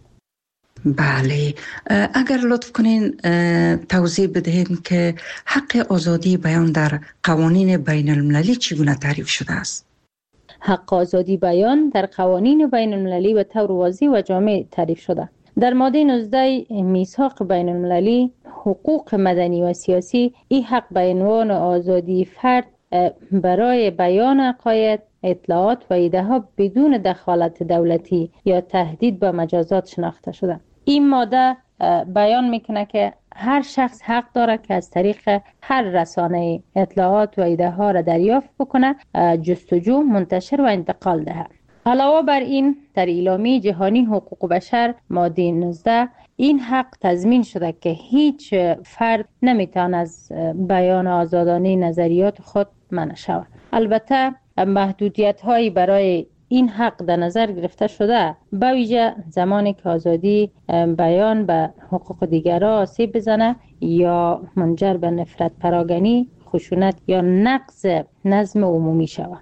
بله، اگر لطف کنین توضیح بدهین که حق آزادی بیان در قوانین بین المللی چگونه تعریف شده است؟ حق آزادی بیان در قوانین بین المللی به طور واضح و جامع تعریف شده. در ماده 19 میثاق بین المللی حقوق مدنی و سیاسی این حق به عنوان آزادی فرد برای بیان عقاید، اطلاعات و ایده ها بدون دخالت دولتی یا تهدید به مجازات شناخته شده. این ماده بیان میکنه که هر شخص حق داره که از طریق هر رسانه اطلاعات و ایده ها را دریافت بکنه، جستجو، منتشر و انتقال ده. علاوه بر این، در اعلامیه جهانی حقوق بشر ماده 19 این حق تضمین شده که هیچ فرد نمیتونه از بیان آزادانه نظریات خود منع شود. البته محدودیت هایی برای این حق در نظر گرفته شده، به ویژه زمانی که آزادی بیان به حقوق دیگران آسیب بزنه یا منجر به نفرت پراگنی، خشونت یا نقض نظم عمومی شود.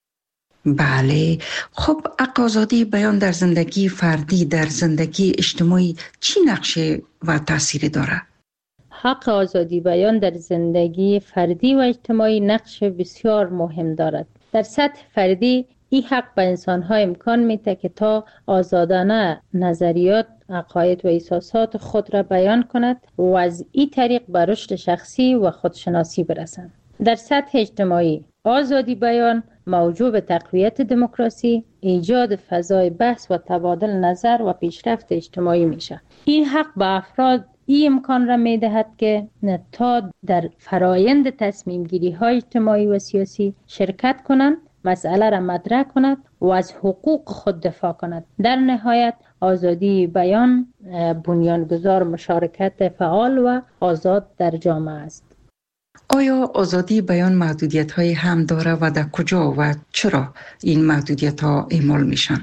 بله، خب حق آزادی بیان در زندگی فردی، در زندگی اجتماعی چی نقشه و تأثیری داره؟ حق آزادی بیان در زندگی فردی و اجتماعی نقش بسیار مهم دارد. در سطح فردی این حق به انسان‌ها امکان میده که تا آزادانه نظریات، عقاید و احساسات خود را بیان کند و از این طریق به رشد شخصی و خودشناسی برسند. در سطح اجتماعی آزادی بیان موجب به تقویت دموکراسی، ایجاد فضای بحث و تبادل نظر و پیشرفت اجتماعی میشه. این حق به افراد این امکان را می دهد که تا در فرایند تصمیم گیری های اجتماعی و سیاسی شرکت کنند، مسئله را مطرح کند و از حقوق خود دفاع کند. در نهایت آزادی بیان بنیانگذار مشارکت فعال و آزاد در جامعه است. آیا آزادی بیان محدودیت های هم داره و در کجا و چرا این محدودیت ها اعمال میشن؟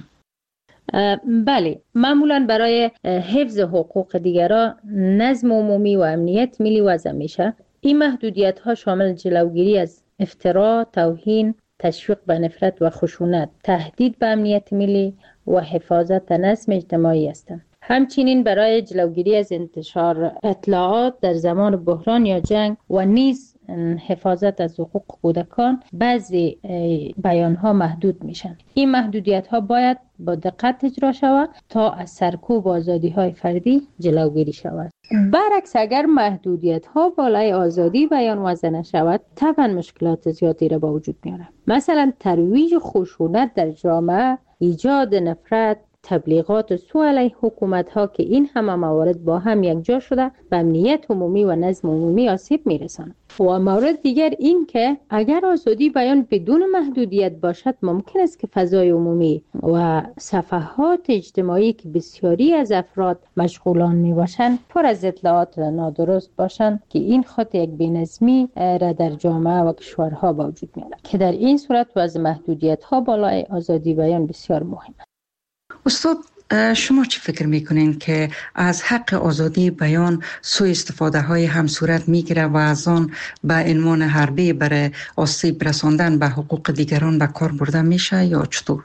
بله، معمولا برای حفظ حقوق دیگران، نظم عمومی و امنیت ملی وضع میشه. این محدودیت ها شامل جلوگیری از افترا، توهین، تشویق به نفرت و خشونت، تهدید به امنیت ملی و حفاظت نظم اجتماعی هستند. همچنین برای جلوگیری از انتشار اطلاعات در زمان بحران یا جنگ و نیز حفاظت از حقوق کودکان بعضی بیانها محدود میشن. این محدودیت ها باید با دقت اجرا شود تا از سرکوب آزادی های فردی جلوگیری شود. برعکس اگر محدودیت ها بالای آزادی بیان وضع نشود، طبعا مشکلات زیادی را به وجود میاره. مثلا ترویج خشونت در جامعه، ایجاد نفرت، تبلیغات سو علیه حکومت ها که این همه موارد با هم یکجا شده به امنیت عمومی و نظم عمومی آسیب میرساند. و مورد دیگر این که اگر آزادی بیان بدون محدودیت باشد، ممکن است که فضای عمومی و صفحات اجتماعی که بسیاری از افراد مشغولان می باشند پر از اطلاعات نادرست باشند که این خود یک بی‌نظمی را در جامعه و کشورها به وجود میارد که در این صورت وضع محدودیت ها بالای آزادی بیان بسیار مهم است. استاد، شما چی فکر میکنین که از حق آزادی بیان سوء استفاده های هم صورت میگیره و از آن به عنوان حربه برای آسیب رساندن به حقوق دیگران به کار برده میشه یا چطور؟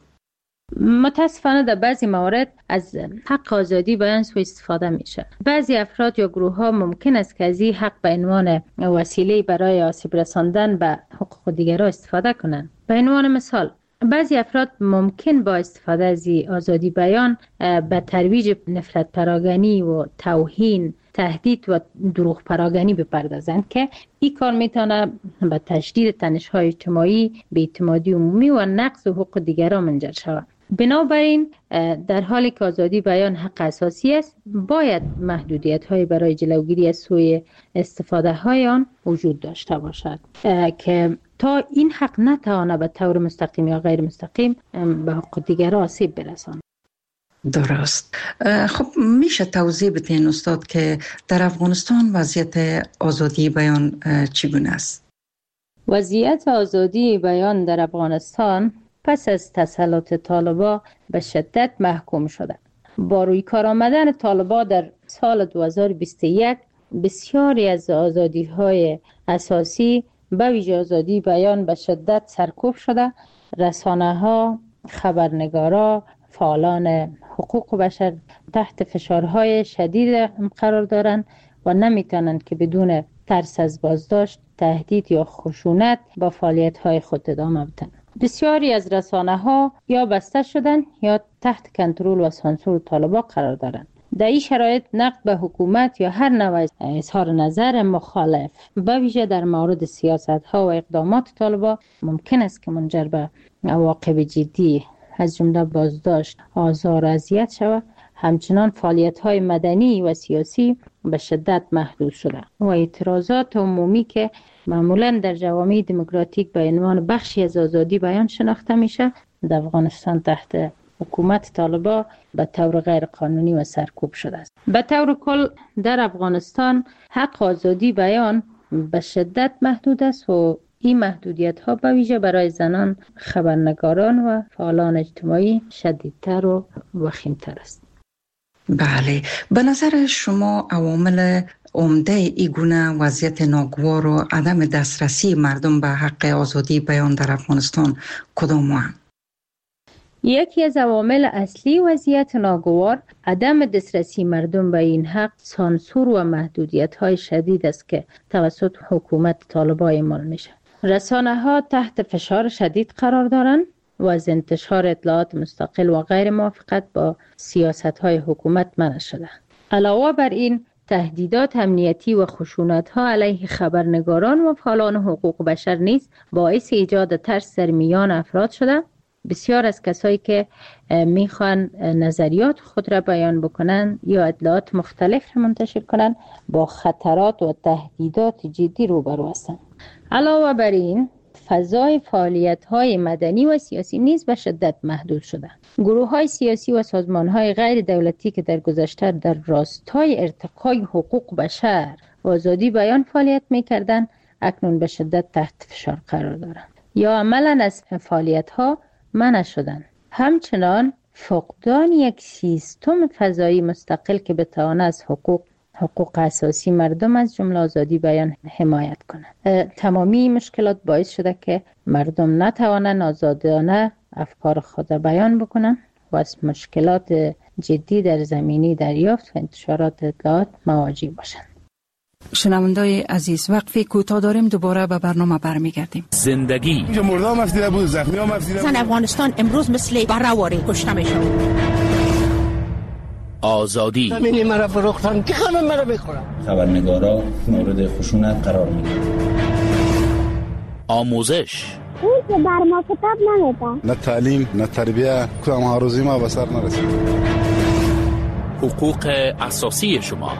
متاسفانه در بعضی موارد از حق آزادی بیان سوء استفاده میشه. بعضی افراد یا گروه ها ممکن است که از این حق به عنوان وسیله برای آسیب رساندن به حقوق دیگران استفاده کنند. به عنوان مثال، بعضی افراد ممکن با استفاده از آزادی بیان به ترویج نفرت پراگنی و توهین، تهدید و دروغ پراگنی بپردازند که این کار میتونه به تشدید تنش‌های اجتماعی، بی‌اعتمادی عمومی و نقض حقوق دیگران منجر شود. بنابراین در حالی که آزادی بیان حق اساسی است، باید محدودیت‌های برای جلوگیری از سوء استفاده های آن وجود داشته باشد که تا این حق نتوانه به طور مستقیم یا غیر مستقیم به حقوق دیگران آسیب برساند. درست. خب میشه توضیح بدین استاد که در افغانستان وضعیت آزادی بیان چگونه است؟ وضعیت آزادی بیان در افغانستان پس از تسلط طالبان به شدت محکوم شده. با روی کار آمدن طالبان در سال 2021 بسیاری از آزادی‌های اساسی به ویژه آزادی بیان به شدت سرکوب شده. رسانه‌ها، خبرنگارا، فعالان حقوق بشر تحت فشارهای شدید قرار دارند و نمیتونند که بدون ترس از بازداشت، تهدید یا خشونت با فعالیت‌های خود ادامه بدن. بسیاری از رسانه‌ها یا بسته شدن یا تحت کنترل و سانسور طالبان قرار دارند. در این شرایط نقد به حکومت یا هر نوع اظهار نظر مخالف به ویژه در مورد سیاست‌ها و اقدامات طالبان ممکن است که منجر به عواقب جدی از جمله بازداشت، آزار و اذیت شود. همچنان فعالیت‌های مدنی و سیاسی به شدت محدود شده و اعتراضات عمومی که معمولاً در جوامع دموکراتیک به عنوان بخشی از آزادی بیان شناخته میشه، در افغانستان تحت حکومت طالبان به طور غیر قانونی و سرکوب شده است. به طور کل در افغانستان حق آزادی بیان به شدت محدود است و این محدودیت ها به ویژه برای زنان، خبرنگاران و فعالان اجتماعی شدیدتر و وخیمتر است. بله، به نظر شما عوامل عمده این گونه وضعیت ناگوار و عدم دسترسی مردم به حق آزادی بیان در افغانستان کدام هستند؟ یکی از عوامل اصلی وضعیت ناگوار عدم دسترسی مردم به این حق سانسور و محدودیت‌های شدید است که توسط حکومت طالبان اعمال میشه. رسانه‌ها تحت فشار شدید قرار دارند و از انتشار اطلاعات مستقل و غیر موافقت با سیاست‌های حکومت منع شده. علاوه بر این، تهدیدات امنیتی و خشونت‌ها علیه خبرنگاران و فعالان حقوق بشر نیز باعث ایجاد ترس در میان افراد شده بسیار از کسایی که میخوان نظریات خود را بیان بکنن یا اطلاعات مختلف را منتشر کنن با خطرات و تهدیدات جدی روبرو هستند. علاوه بر این فضای فعالیت‌های مدنی و سیاسی نیز به شدت محدود شده. گروه‌های سیاسی و سازمان‌های غیر دولتی که در گذشته در راستای ارتقای حقوق بشر و آزادی بیان فعالیت می‌کردند، اکنون به شدت تحت فشار قرار دارند یا عملاً از فعالیت‌ها منع شدند. همچنان فقدان یک سیستم فضایی مستقل که بتواند از حقوق اساسی مردم از جمله آزادی بیان حمایت کنند. تمامی مشکلات باعث شده که مردم نتوانند آزادانه افکار خود بیان بکنند و از مشکلات جدی در زمینه دریافت و انتشارات اطلاعات مواجه باشند. شنوندای عزیز، وقفه کوتاه داریم، دوباره به برنامه برمیگردیم. زندگی اینجا مردم مفدیده بود، زخمی ها مفدیده بود. افغانستان امروز مثل براواری کشته میشه. آزادی همین مرا فروختن که همه مرا بخورن. خبرنگارا مورد خشونت قرار میگیرن. آموزش اون که بر ما کتاب نمیده. نه تعلیم نه تربیه، کدام هاروزی ما به سر نرسید. حقوق اساسی شما.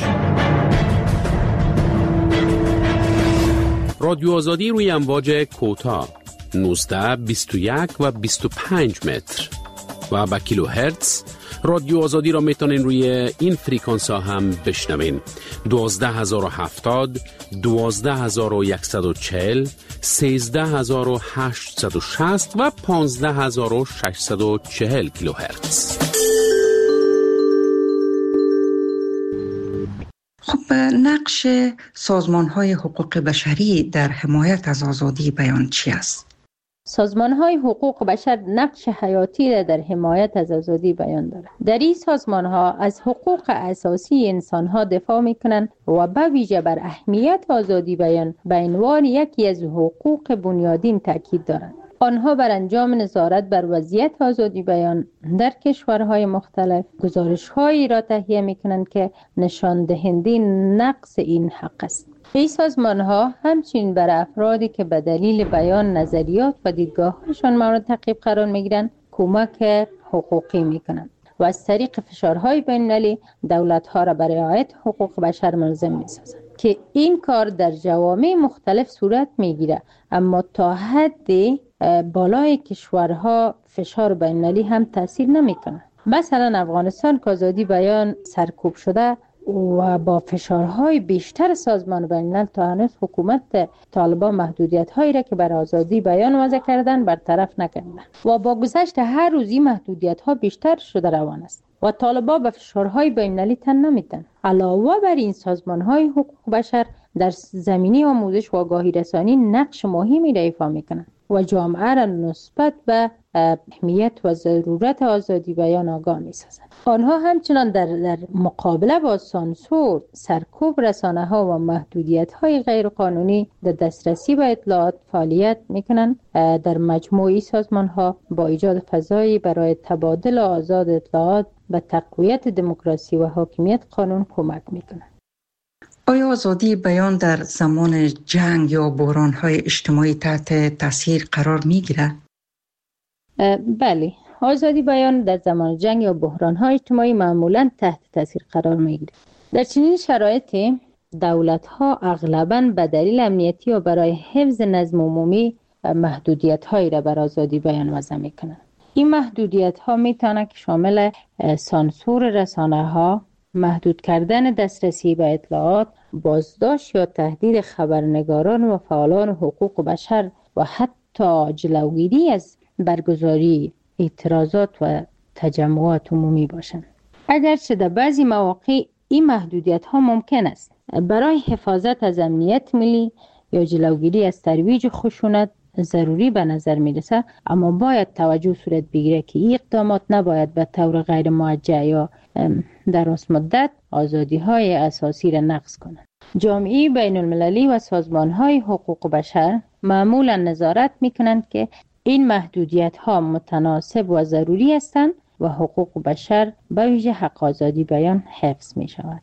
رادیو آزادی روی امواج کوتاه 19 21 و 25 متر و با کیلو هرتز. رادیو آزادی را میتونین روی این فریکانس ها هم بشنوین. 12070 12140 13860 و 15640 کیلو هرتز. خب نقش سازمان‌های حقوق بشری در حمایت از آزادی بیان چی است؟ سازمان‌های حقوق بشر نقش حیاتی را در حمایت از آزادی بیان دارند. در این سازمان‌ها از حقوق اساسی انسان‌ها دفاع می‌کنند و به ویژه بر اهمیت آزادی بیان به عنوان یکی از حقوق بنیادین تاکید دارند. آنها بر انجام نظارت بر وضعیت آزادی بیان در کشورهای مختلف گزارش‌هایی را تهیه می‌کنند که نشان دهنده نقص این حق است. این سازمان‌ها همچنین بر افرادی که به دلیل بیان نظریات و دیدگاه‌هایشان مورد تعقیب قرار می‌گیرند کمک حقوقی می‌کنند و از طریق فشارهای بین‌المللی دولت‌ها را برای رعایت حقوق بشر ملزم می‌سازند که این کار در جوامع مختلف صورت می‌گیرد، اما تا حدی بالای کشورها فشار بین‌المللی هم تاثیر نمی‌کند. مثلا افغانستان که آزادی بیان سرکوب شده و با فشارهای بیشتر سازمان بین‌الملل تا هنوز حکومت طالبان محدودیت‌هایی را که بر آزادی بیان وضع کردن برطرف نکردند و با گذشت هر روزی محدودیت‌ها بیشتر شده روان است و طالبان به فشارهای بین‌المللی تن نمی‌دهند. علاوه بر این سازمان‌های حقوق بشر در زمینه آموزش و آگاهی رسانی نقش مهمی را ایفا می‌کنند و جامعه را نسبت به اهمیت و ضرورت آزادی بیان آگاه می‌سازند. آنها همچنان در مقابله با سانسور، سرکوب رسانه‌ها و محدودیت‌های غیرقانونی در دسترسی به اطلاعات فعالیت می‌کنند. در مجموعی سازمان‌ها با ایجاد فضایی برای تبادل آزاد اطلاعات به تقویت دموکراسی و حاکمیت قانون کمک می‌کنند. آیا آزادی بیان در زمان جنگ یا بحران‌های اجتماعی تحت تاثیر قرار می‌گیرد؟ بله، آزادی بیان در زمان جنگ یا بحران‌های اجتماعی معمولاً تحت تاثیر قرار می‌گیرد. در چنین شرایطی دولت‌ها اغلباً به دلیل امنیتی و برای حفظ نظم عمومی محدودیت‌هایی را بر آزادی بیان وضع می‌کنند. این محدودیت‌ها می‌تواند که شامل سانسور رسانه‌ها، محدود کردن دسترسی به اطلاعات، بازداشت یا تهدید خبرنگاران و فعالان حقوق بشر و حتی جلوگیری از برگزاری اعتراضات و تجمعات عمومی باشند. اگرچه در بعضی مواقع این محدودیت‌ها ممکن است برای حفاظت از امنیت ملی یا جلوگیری از ترویج خشونت ضروری به نظر میرسه، اما باید توجه صورت بگیره که این اقدامات نباید به طور غیر موجه یا در راست مدت آزادی‌های اساسی را نقض کنند. جامعه بین المللی و سازمان‌های حقوق بشر معمولاً نظارت می‌کنند که این محدودیت‌ها متناسب و ضروری هستند و حقوق بشر به ویژه حق آزادی بیان حفظ می‌شود.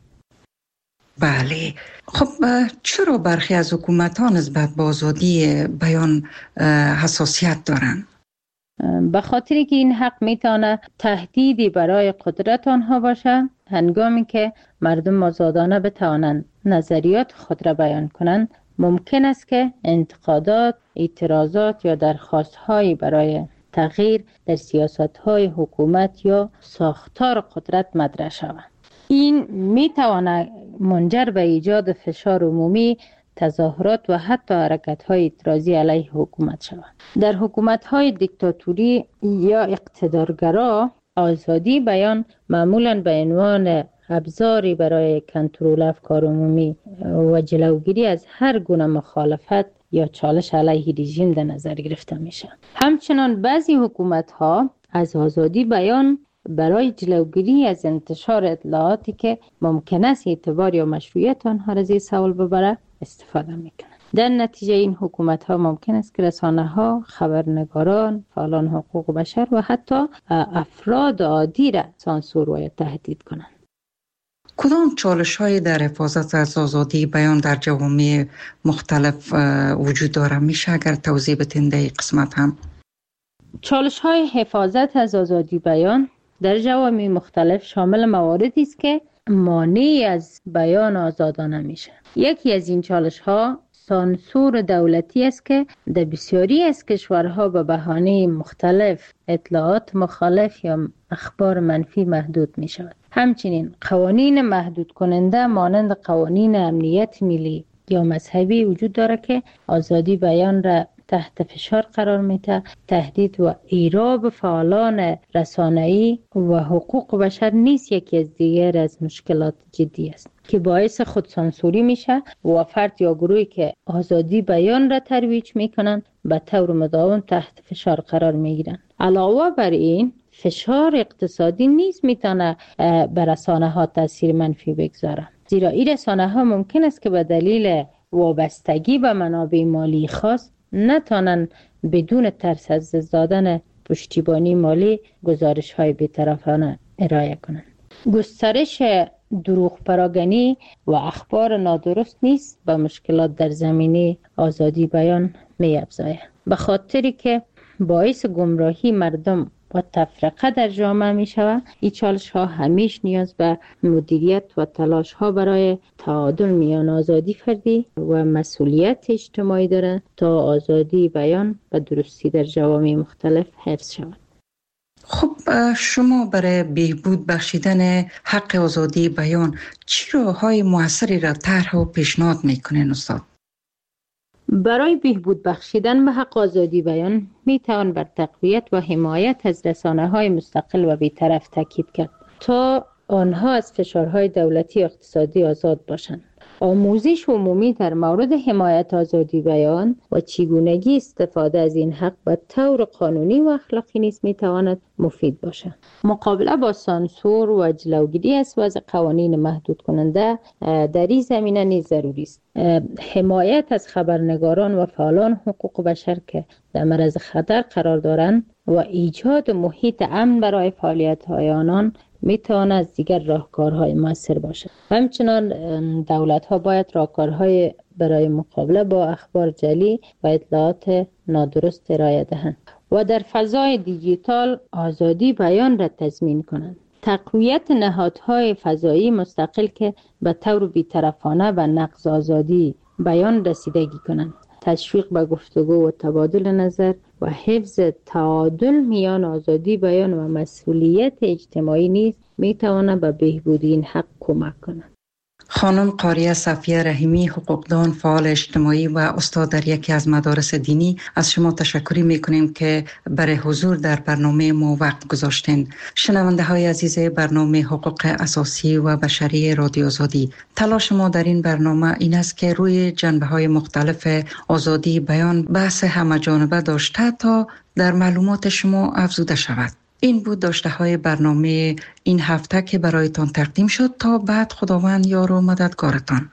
بله، خب چرا برخی از حکومت‌ها نسبت به آزادی بیان حساسیت دارند؟ به خاطری که این حق میتونه تهدیدی برای قدرت آنها باشه. هنگامی که مردم آزادانه بتوانند نظریات خود را بیان کنند، ممکن است که انتقادات، اعتراضات یا درخواست‌هایی برای تغییر در سیاست‌های حکومت یا ساختار قدرت مطرح شود. این میتواند منجر به ایجاد فشار عمومی، تظاهرات و حتی حرکت‌های اعتراضی علیه حکومت شود. در حکومت‌های دیکتاتوری یا اقتدارگرا، آزادی بیان معمولاً به عنوان ابزاری برای کنترل افکار عمومی و جلوگیری از هر گونه مخالفت یا چالش علیه رژیم در نظر گرفته میشه. همچنان بعضی حکومت‌ها از آزادی بیان برای جلوگیری از انتشار اطلاعاتی که ممکن است اعتبار یا مشروعیت آنها را زیر سوال ببره استفاده میکنند. در نتیجه این حکومت‌ها ممکن است که رسانه‌ها، خبرنگاران، فعالان حقوق بشر و حتی افراد عادی را سانسور و تهدید کنند. کدام چالش‌های در حفاظت از آزادی بیان در جوامع مختلف وجود داره؟ میشه اگر توضیح بدین در این قسمت هم؟ چالش‌های حفاظت از آزادی بیان در جوامع مختلف شامل مواردی است که مانع از بیان آزادانه میشه. یکی از این چالش‌ها سانسور دولتی است که در بسیاری از کشورها به بهانه مختلف اطلاعات مخالف یا اخبار منفی محدود می شود. همچنین قوانین محدود کننده مانند قوانین امنیت ملی یا مذهبی وجود داره که آزادی بیان را تحت فشار قرار میده. تهدید و ایراب فعالان رسانه‌ای و حقوق بشر نیز یکی از دیگر از مشکلات جدی است که باعث خودسانسوری میشه و فرد یا گروهی که آزادی بیان را ترویج میکنن به طور مداوم تحت فشار قرار میگیرن. علاوه بر این فشار اقتصادی نیز میتونه بر رسانه‌ها تاثیر منفی بگذاره، زیرا این رسانه‌ها ممکن است که به دلیل وابستگی به منابع مالی خاص نتوانند بدون ترس از دادن پشتیبانی مالی گزارش‌های بی‌طرفانه ارائه کنند. گسترش دروغ پراگنی و اخبار نادرست نیست به مشکلات در زمینه آزادی بیان می‌افزاید، به خاطری که باعث گمراهی مردم و تفرقه در جامعه می شود. این چالش ها همیشه نیاز به مدیریت و تلاش ها برای تعادل میان آزادی فردی و مسئولیت اجتماعی دارد تا آزادی بیان و درستی در جوامع مختلف حفظ شود. خب شما برای بهبود بخشیدن حق آزادی بیان چه راه‌های موثری را طرح و پیشنهاد میکنین استاد؟ برای بهبود بخشیدن به حق آزادی بیان می توان بر تقویت و حمایت از رسانه‌های مستقل و بی‌طرف تاکید کرد تا آنها از فشارهای دولتی و اقتصادی آزاد باشند. آموزش عمومی در مورد حمایت آزادی بیان و چگونگی استفاده از این حق به طور قانونی و اخلاقی نیز می تواند مفید باشد. مقابله با سانسور و جلوگیری از وضع قوانین محدود کننده در این زمینه نیز ضروری است. حمایت از خبرنگاران و فعالان حقوق بشر که در معرض خطر قرار دارند و ایجاد محیط امن برای فعالیت‌های آنان میتواند از دیگر راهکارهای مؤثر باشد. همچنان دولت‌ها باید راهکارهای برای مقابله با اخبار جعلی و اطلاعات نادرست ارائه دهند و در فضای دیجیتال آزادی بیان را تضمین کنند. تقویت نهادهای فضایی مستقل که به طور بی‌طرفانه به نقض آزادی بیان رسیدگی کنند. تشویق به گفتگو و تبادل نظر و حفظ تعادل میان آزادی بیان و مسئولیت اجتماعی نیز میتواند به بهبود این حق کمک کند. خانم قاریه صفیه رحیمی، حقوقدان، فعال اجتماعی و استاد در یکی از مدارس دینی، از شما تشکر میکنیم که برای حضور در برنامه ما وقت گذاشتین. شنونده های عزیز برنامه حقوق اساسی و بشری رادیو آزادی، تلاش ما در این برنامه این است که روی جنبه های مختلف آزادی بیان بحث همه‌جانبه داشته تا در معلومات شما افزوده شود. این بود داشته های برنامه این هفته که برایتان تقدیم شد. تا بعد خداوند یار و مددگارتان.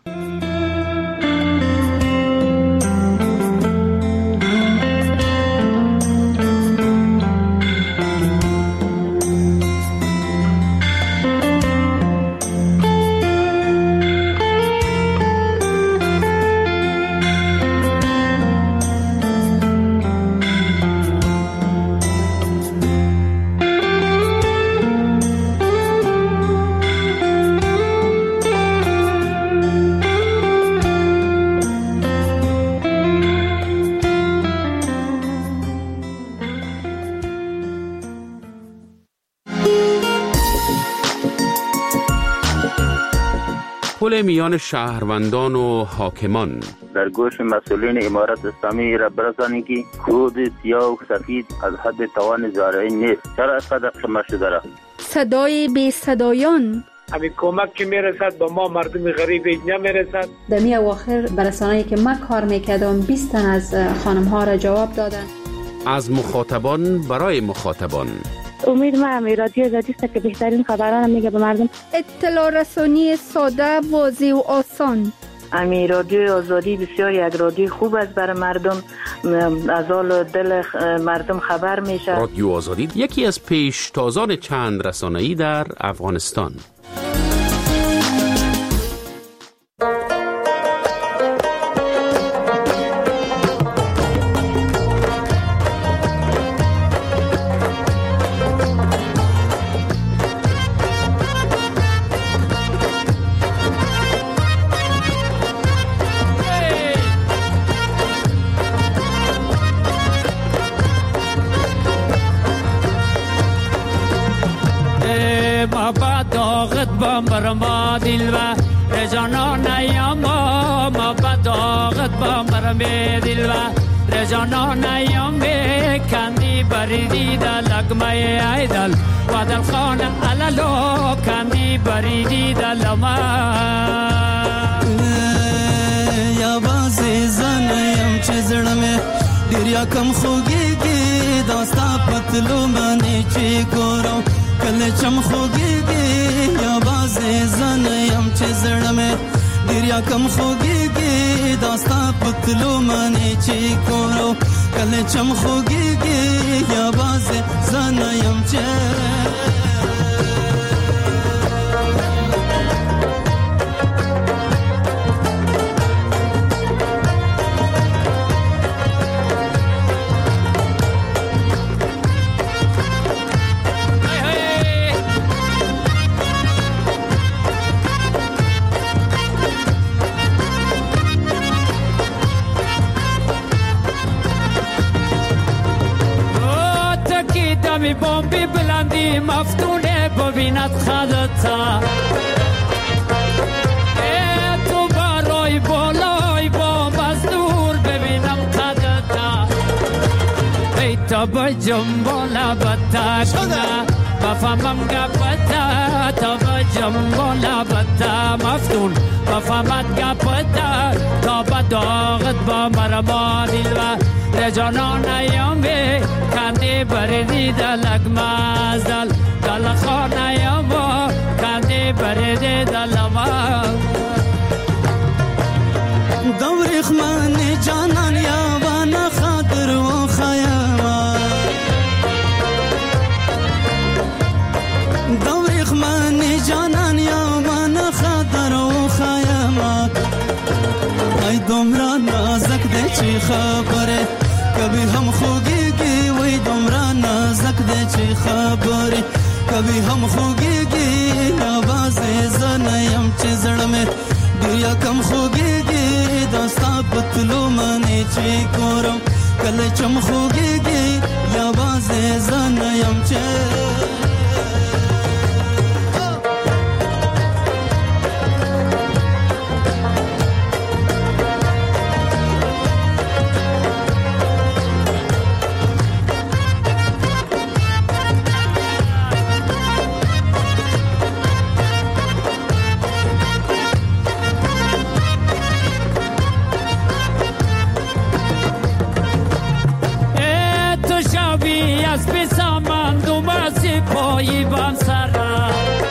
تقابل میان شهروندان و حاکمان. در گوش مسئولین امارت اسلامی را برسانید که کود سیاه و سفید از حد توان زارعی نیست. چرا صدق شما شده را؟ صدای بی صدایان. همین کمک که میرسد به ما مردم غریب نمیرسد. در می اواخر برسانه‌ای که ما کار میکردم 20 تن از خانم ها را جواب دادن. از مخاطبان برای مخاطبان. امید ما رادیو آزادی است که بهترین خبران میگه به مردم. اطلاع رسانی ساده، واضح و آسان. رادیو آزادی بسیار یک رادیو خوب است برای مردم، از حال دل مردم خبر میشه. رادیو آزادی یکی از پیشتازان چند رسانه‌ای در افغانستان. برما دلوا رجانا نیاما ما بداغت با مرمی دلوا رجانا نیامی کندی بریدی در لگمه ایدل و در خانه علالو کندی بریدی در لما یا بازی زنیم چه زرمه دریا کم خوگی گی داستا پتلو منی چی کورو کل چم خوگی گی یا بازی زنیم چه زرمه دریا کم خوگی گی داستا پتلو منی چی کورو کل چم خوگی گی یا بازی زنیم چه می بمبی بلندی مفتونه ببیند خدتا تو برای بالای بمب از دور ببینم خدتا ای تا بجم بالا بتا کنه بفهمم گپتا تا بجم بالا بتا مفتون بفهمت گپتا تا بداغت با مرما دلوا رجانا نیامی کندی بریدی دلک مازدل دل خانه یاما کندی بریدی دل ما دوریخ من جانان یاوان خاطر و خیاما دوریخ من جانان یاوان خاطر و خیاما ای دمرا نازک ده چی خبره کبھی ہم خوگی گی وی دمرا نازک دے چی خبری کبھی ہم خوگی گی آواز زنیم چی زڑ میں دیا کم خوگی گی داستا پتلو منی چی کورم کل چم خوگی گی آواز زنیم چی پایی بام سرا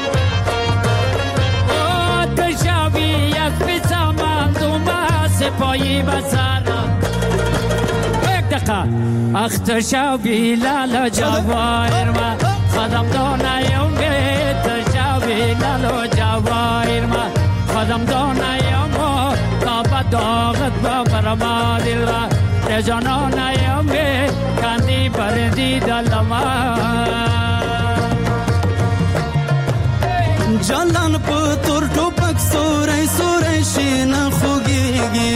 او تشاوی از بیسامان دوما سپایی با سرا یک دقیقه اختشاوی لالا جوایر ما خدم دانایم به تشاوی لالا جوایر ما خدم دانایم تا بداغت با مرما دل را رجانانایم به کندی بردی دلما جلان پتر ټوپک سورې سورې شین خوګيږي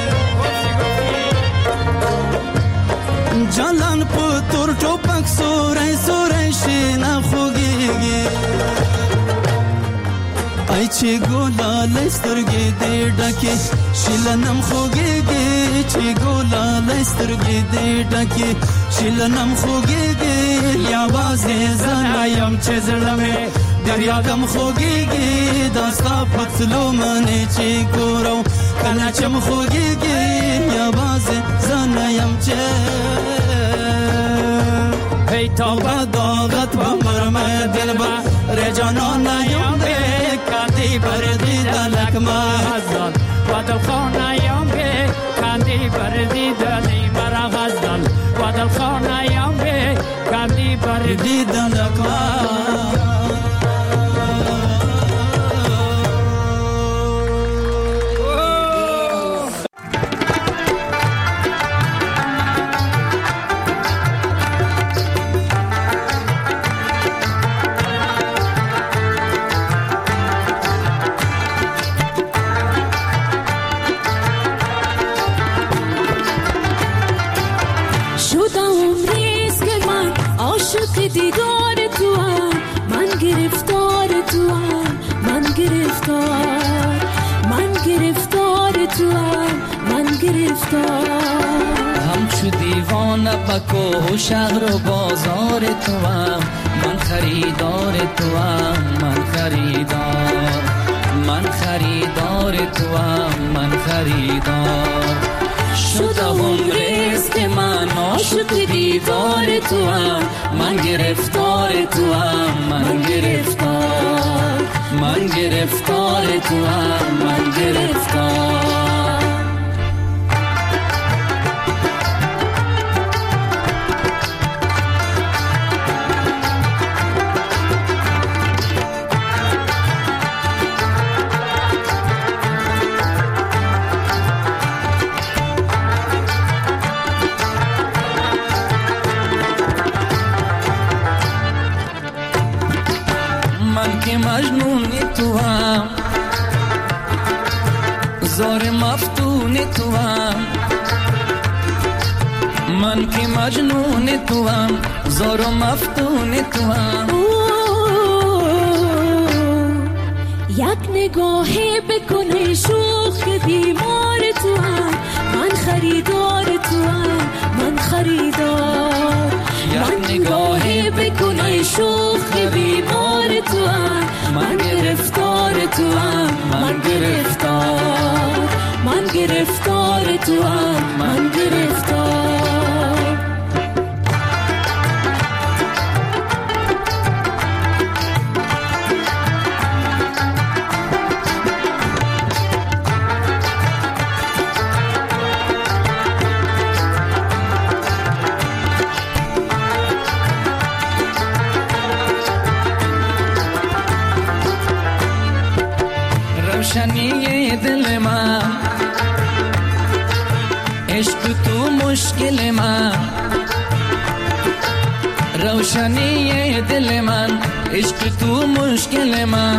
جلان پتر ټوپک سورې سورې شین خوګيږي ای چې چی گلال سترگی دی ډکی شیلنم خوږیږي چی گلال سترگی دی ډکی شیلنم خوږیږي یوازې زه یم چې زړه مې دریا کم خوږیږي دا ستا پتلو منې چې ګورو کله چې م خوږیږي یوازې زه نه یم چې ای توبه داغت بمرمه دلبر رجانان یم به کندی بردی دلک مزدان و دلخانه یم به کندی بردی دلی مرا غزدان و دلخانه یم به کندی بردی دلک بکو شهر و بازار تو هم من خریدار تو هم من خریدار من خریدار تو هم من خریدار شدم رزق من عاشق دیدار تو هم من گرفتار تو هم من گرفتار من گرفتار تو هم من گرفتار مجنون تو هم زار مفتون تو هم من که مجنون تو هم زار و مفتون تو هم یک نگاهی بکنه شوخ بیمار تو هم من خریدار تو هم من خریدار یک نگاهی بکنه شوخ بیمار تو هم من گرفتار تو هم من گرفتار من گرفتار تو هم من گرفتار روشنی دل من عشق تو مشکل من روشنی دل من عشق تو مشکل من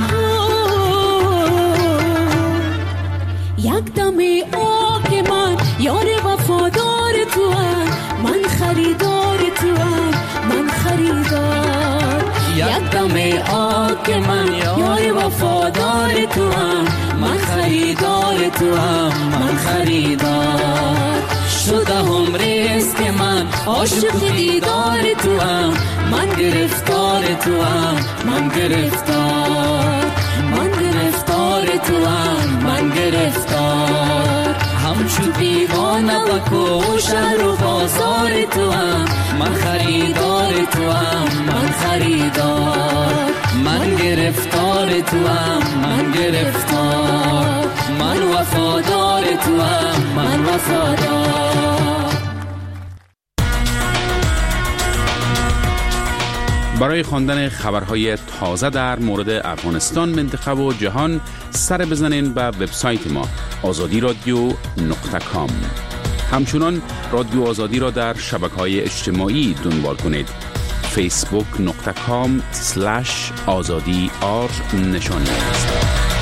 یک دم آک من یار وفادار تو هم من خریدار تو هم من خریدار یک دم آک من یار وفادار تو هم من خریدار تو هم من خریدار شده هم رزق من عاشق دیدار تو هم من گرفتار تو هم من گرفتار من گرفتار تو هم من گرفتار همچو دیوانه بکو شهر و بازار تو هم من خریدار تو هم من خریدار من گرفتار تو هم من گرفتار من وفادار تو هم من وفادار برای خواندن خبرهای تازه در مورد افغانستان، منطقه و جهان سر بزنین به وبسایت ما azadi.radio.com. همچنان رادیو آزادی را در شبکه‌های اجتماعی دنبال کنید. facebook.com/azadi_r نشانی است.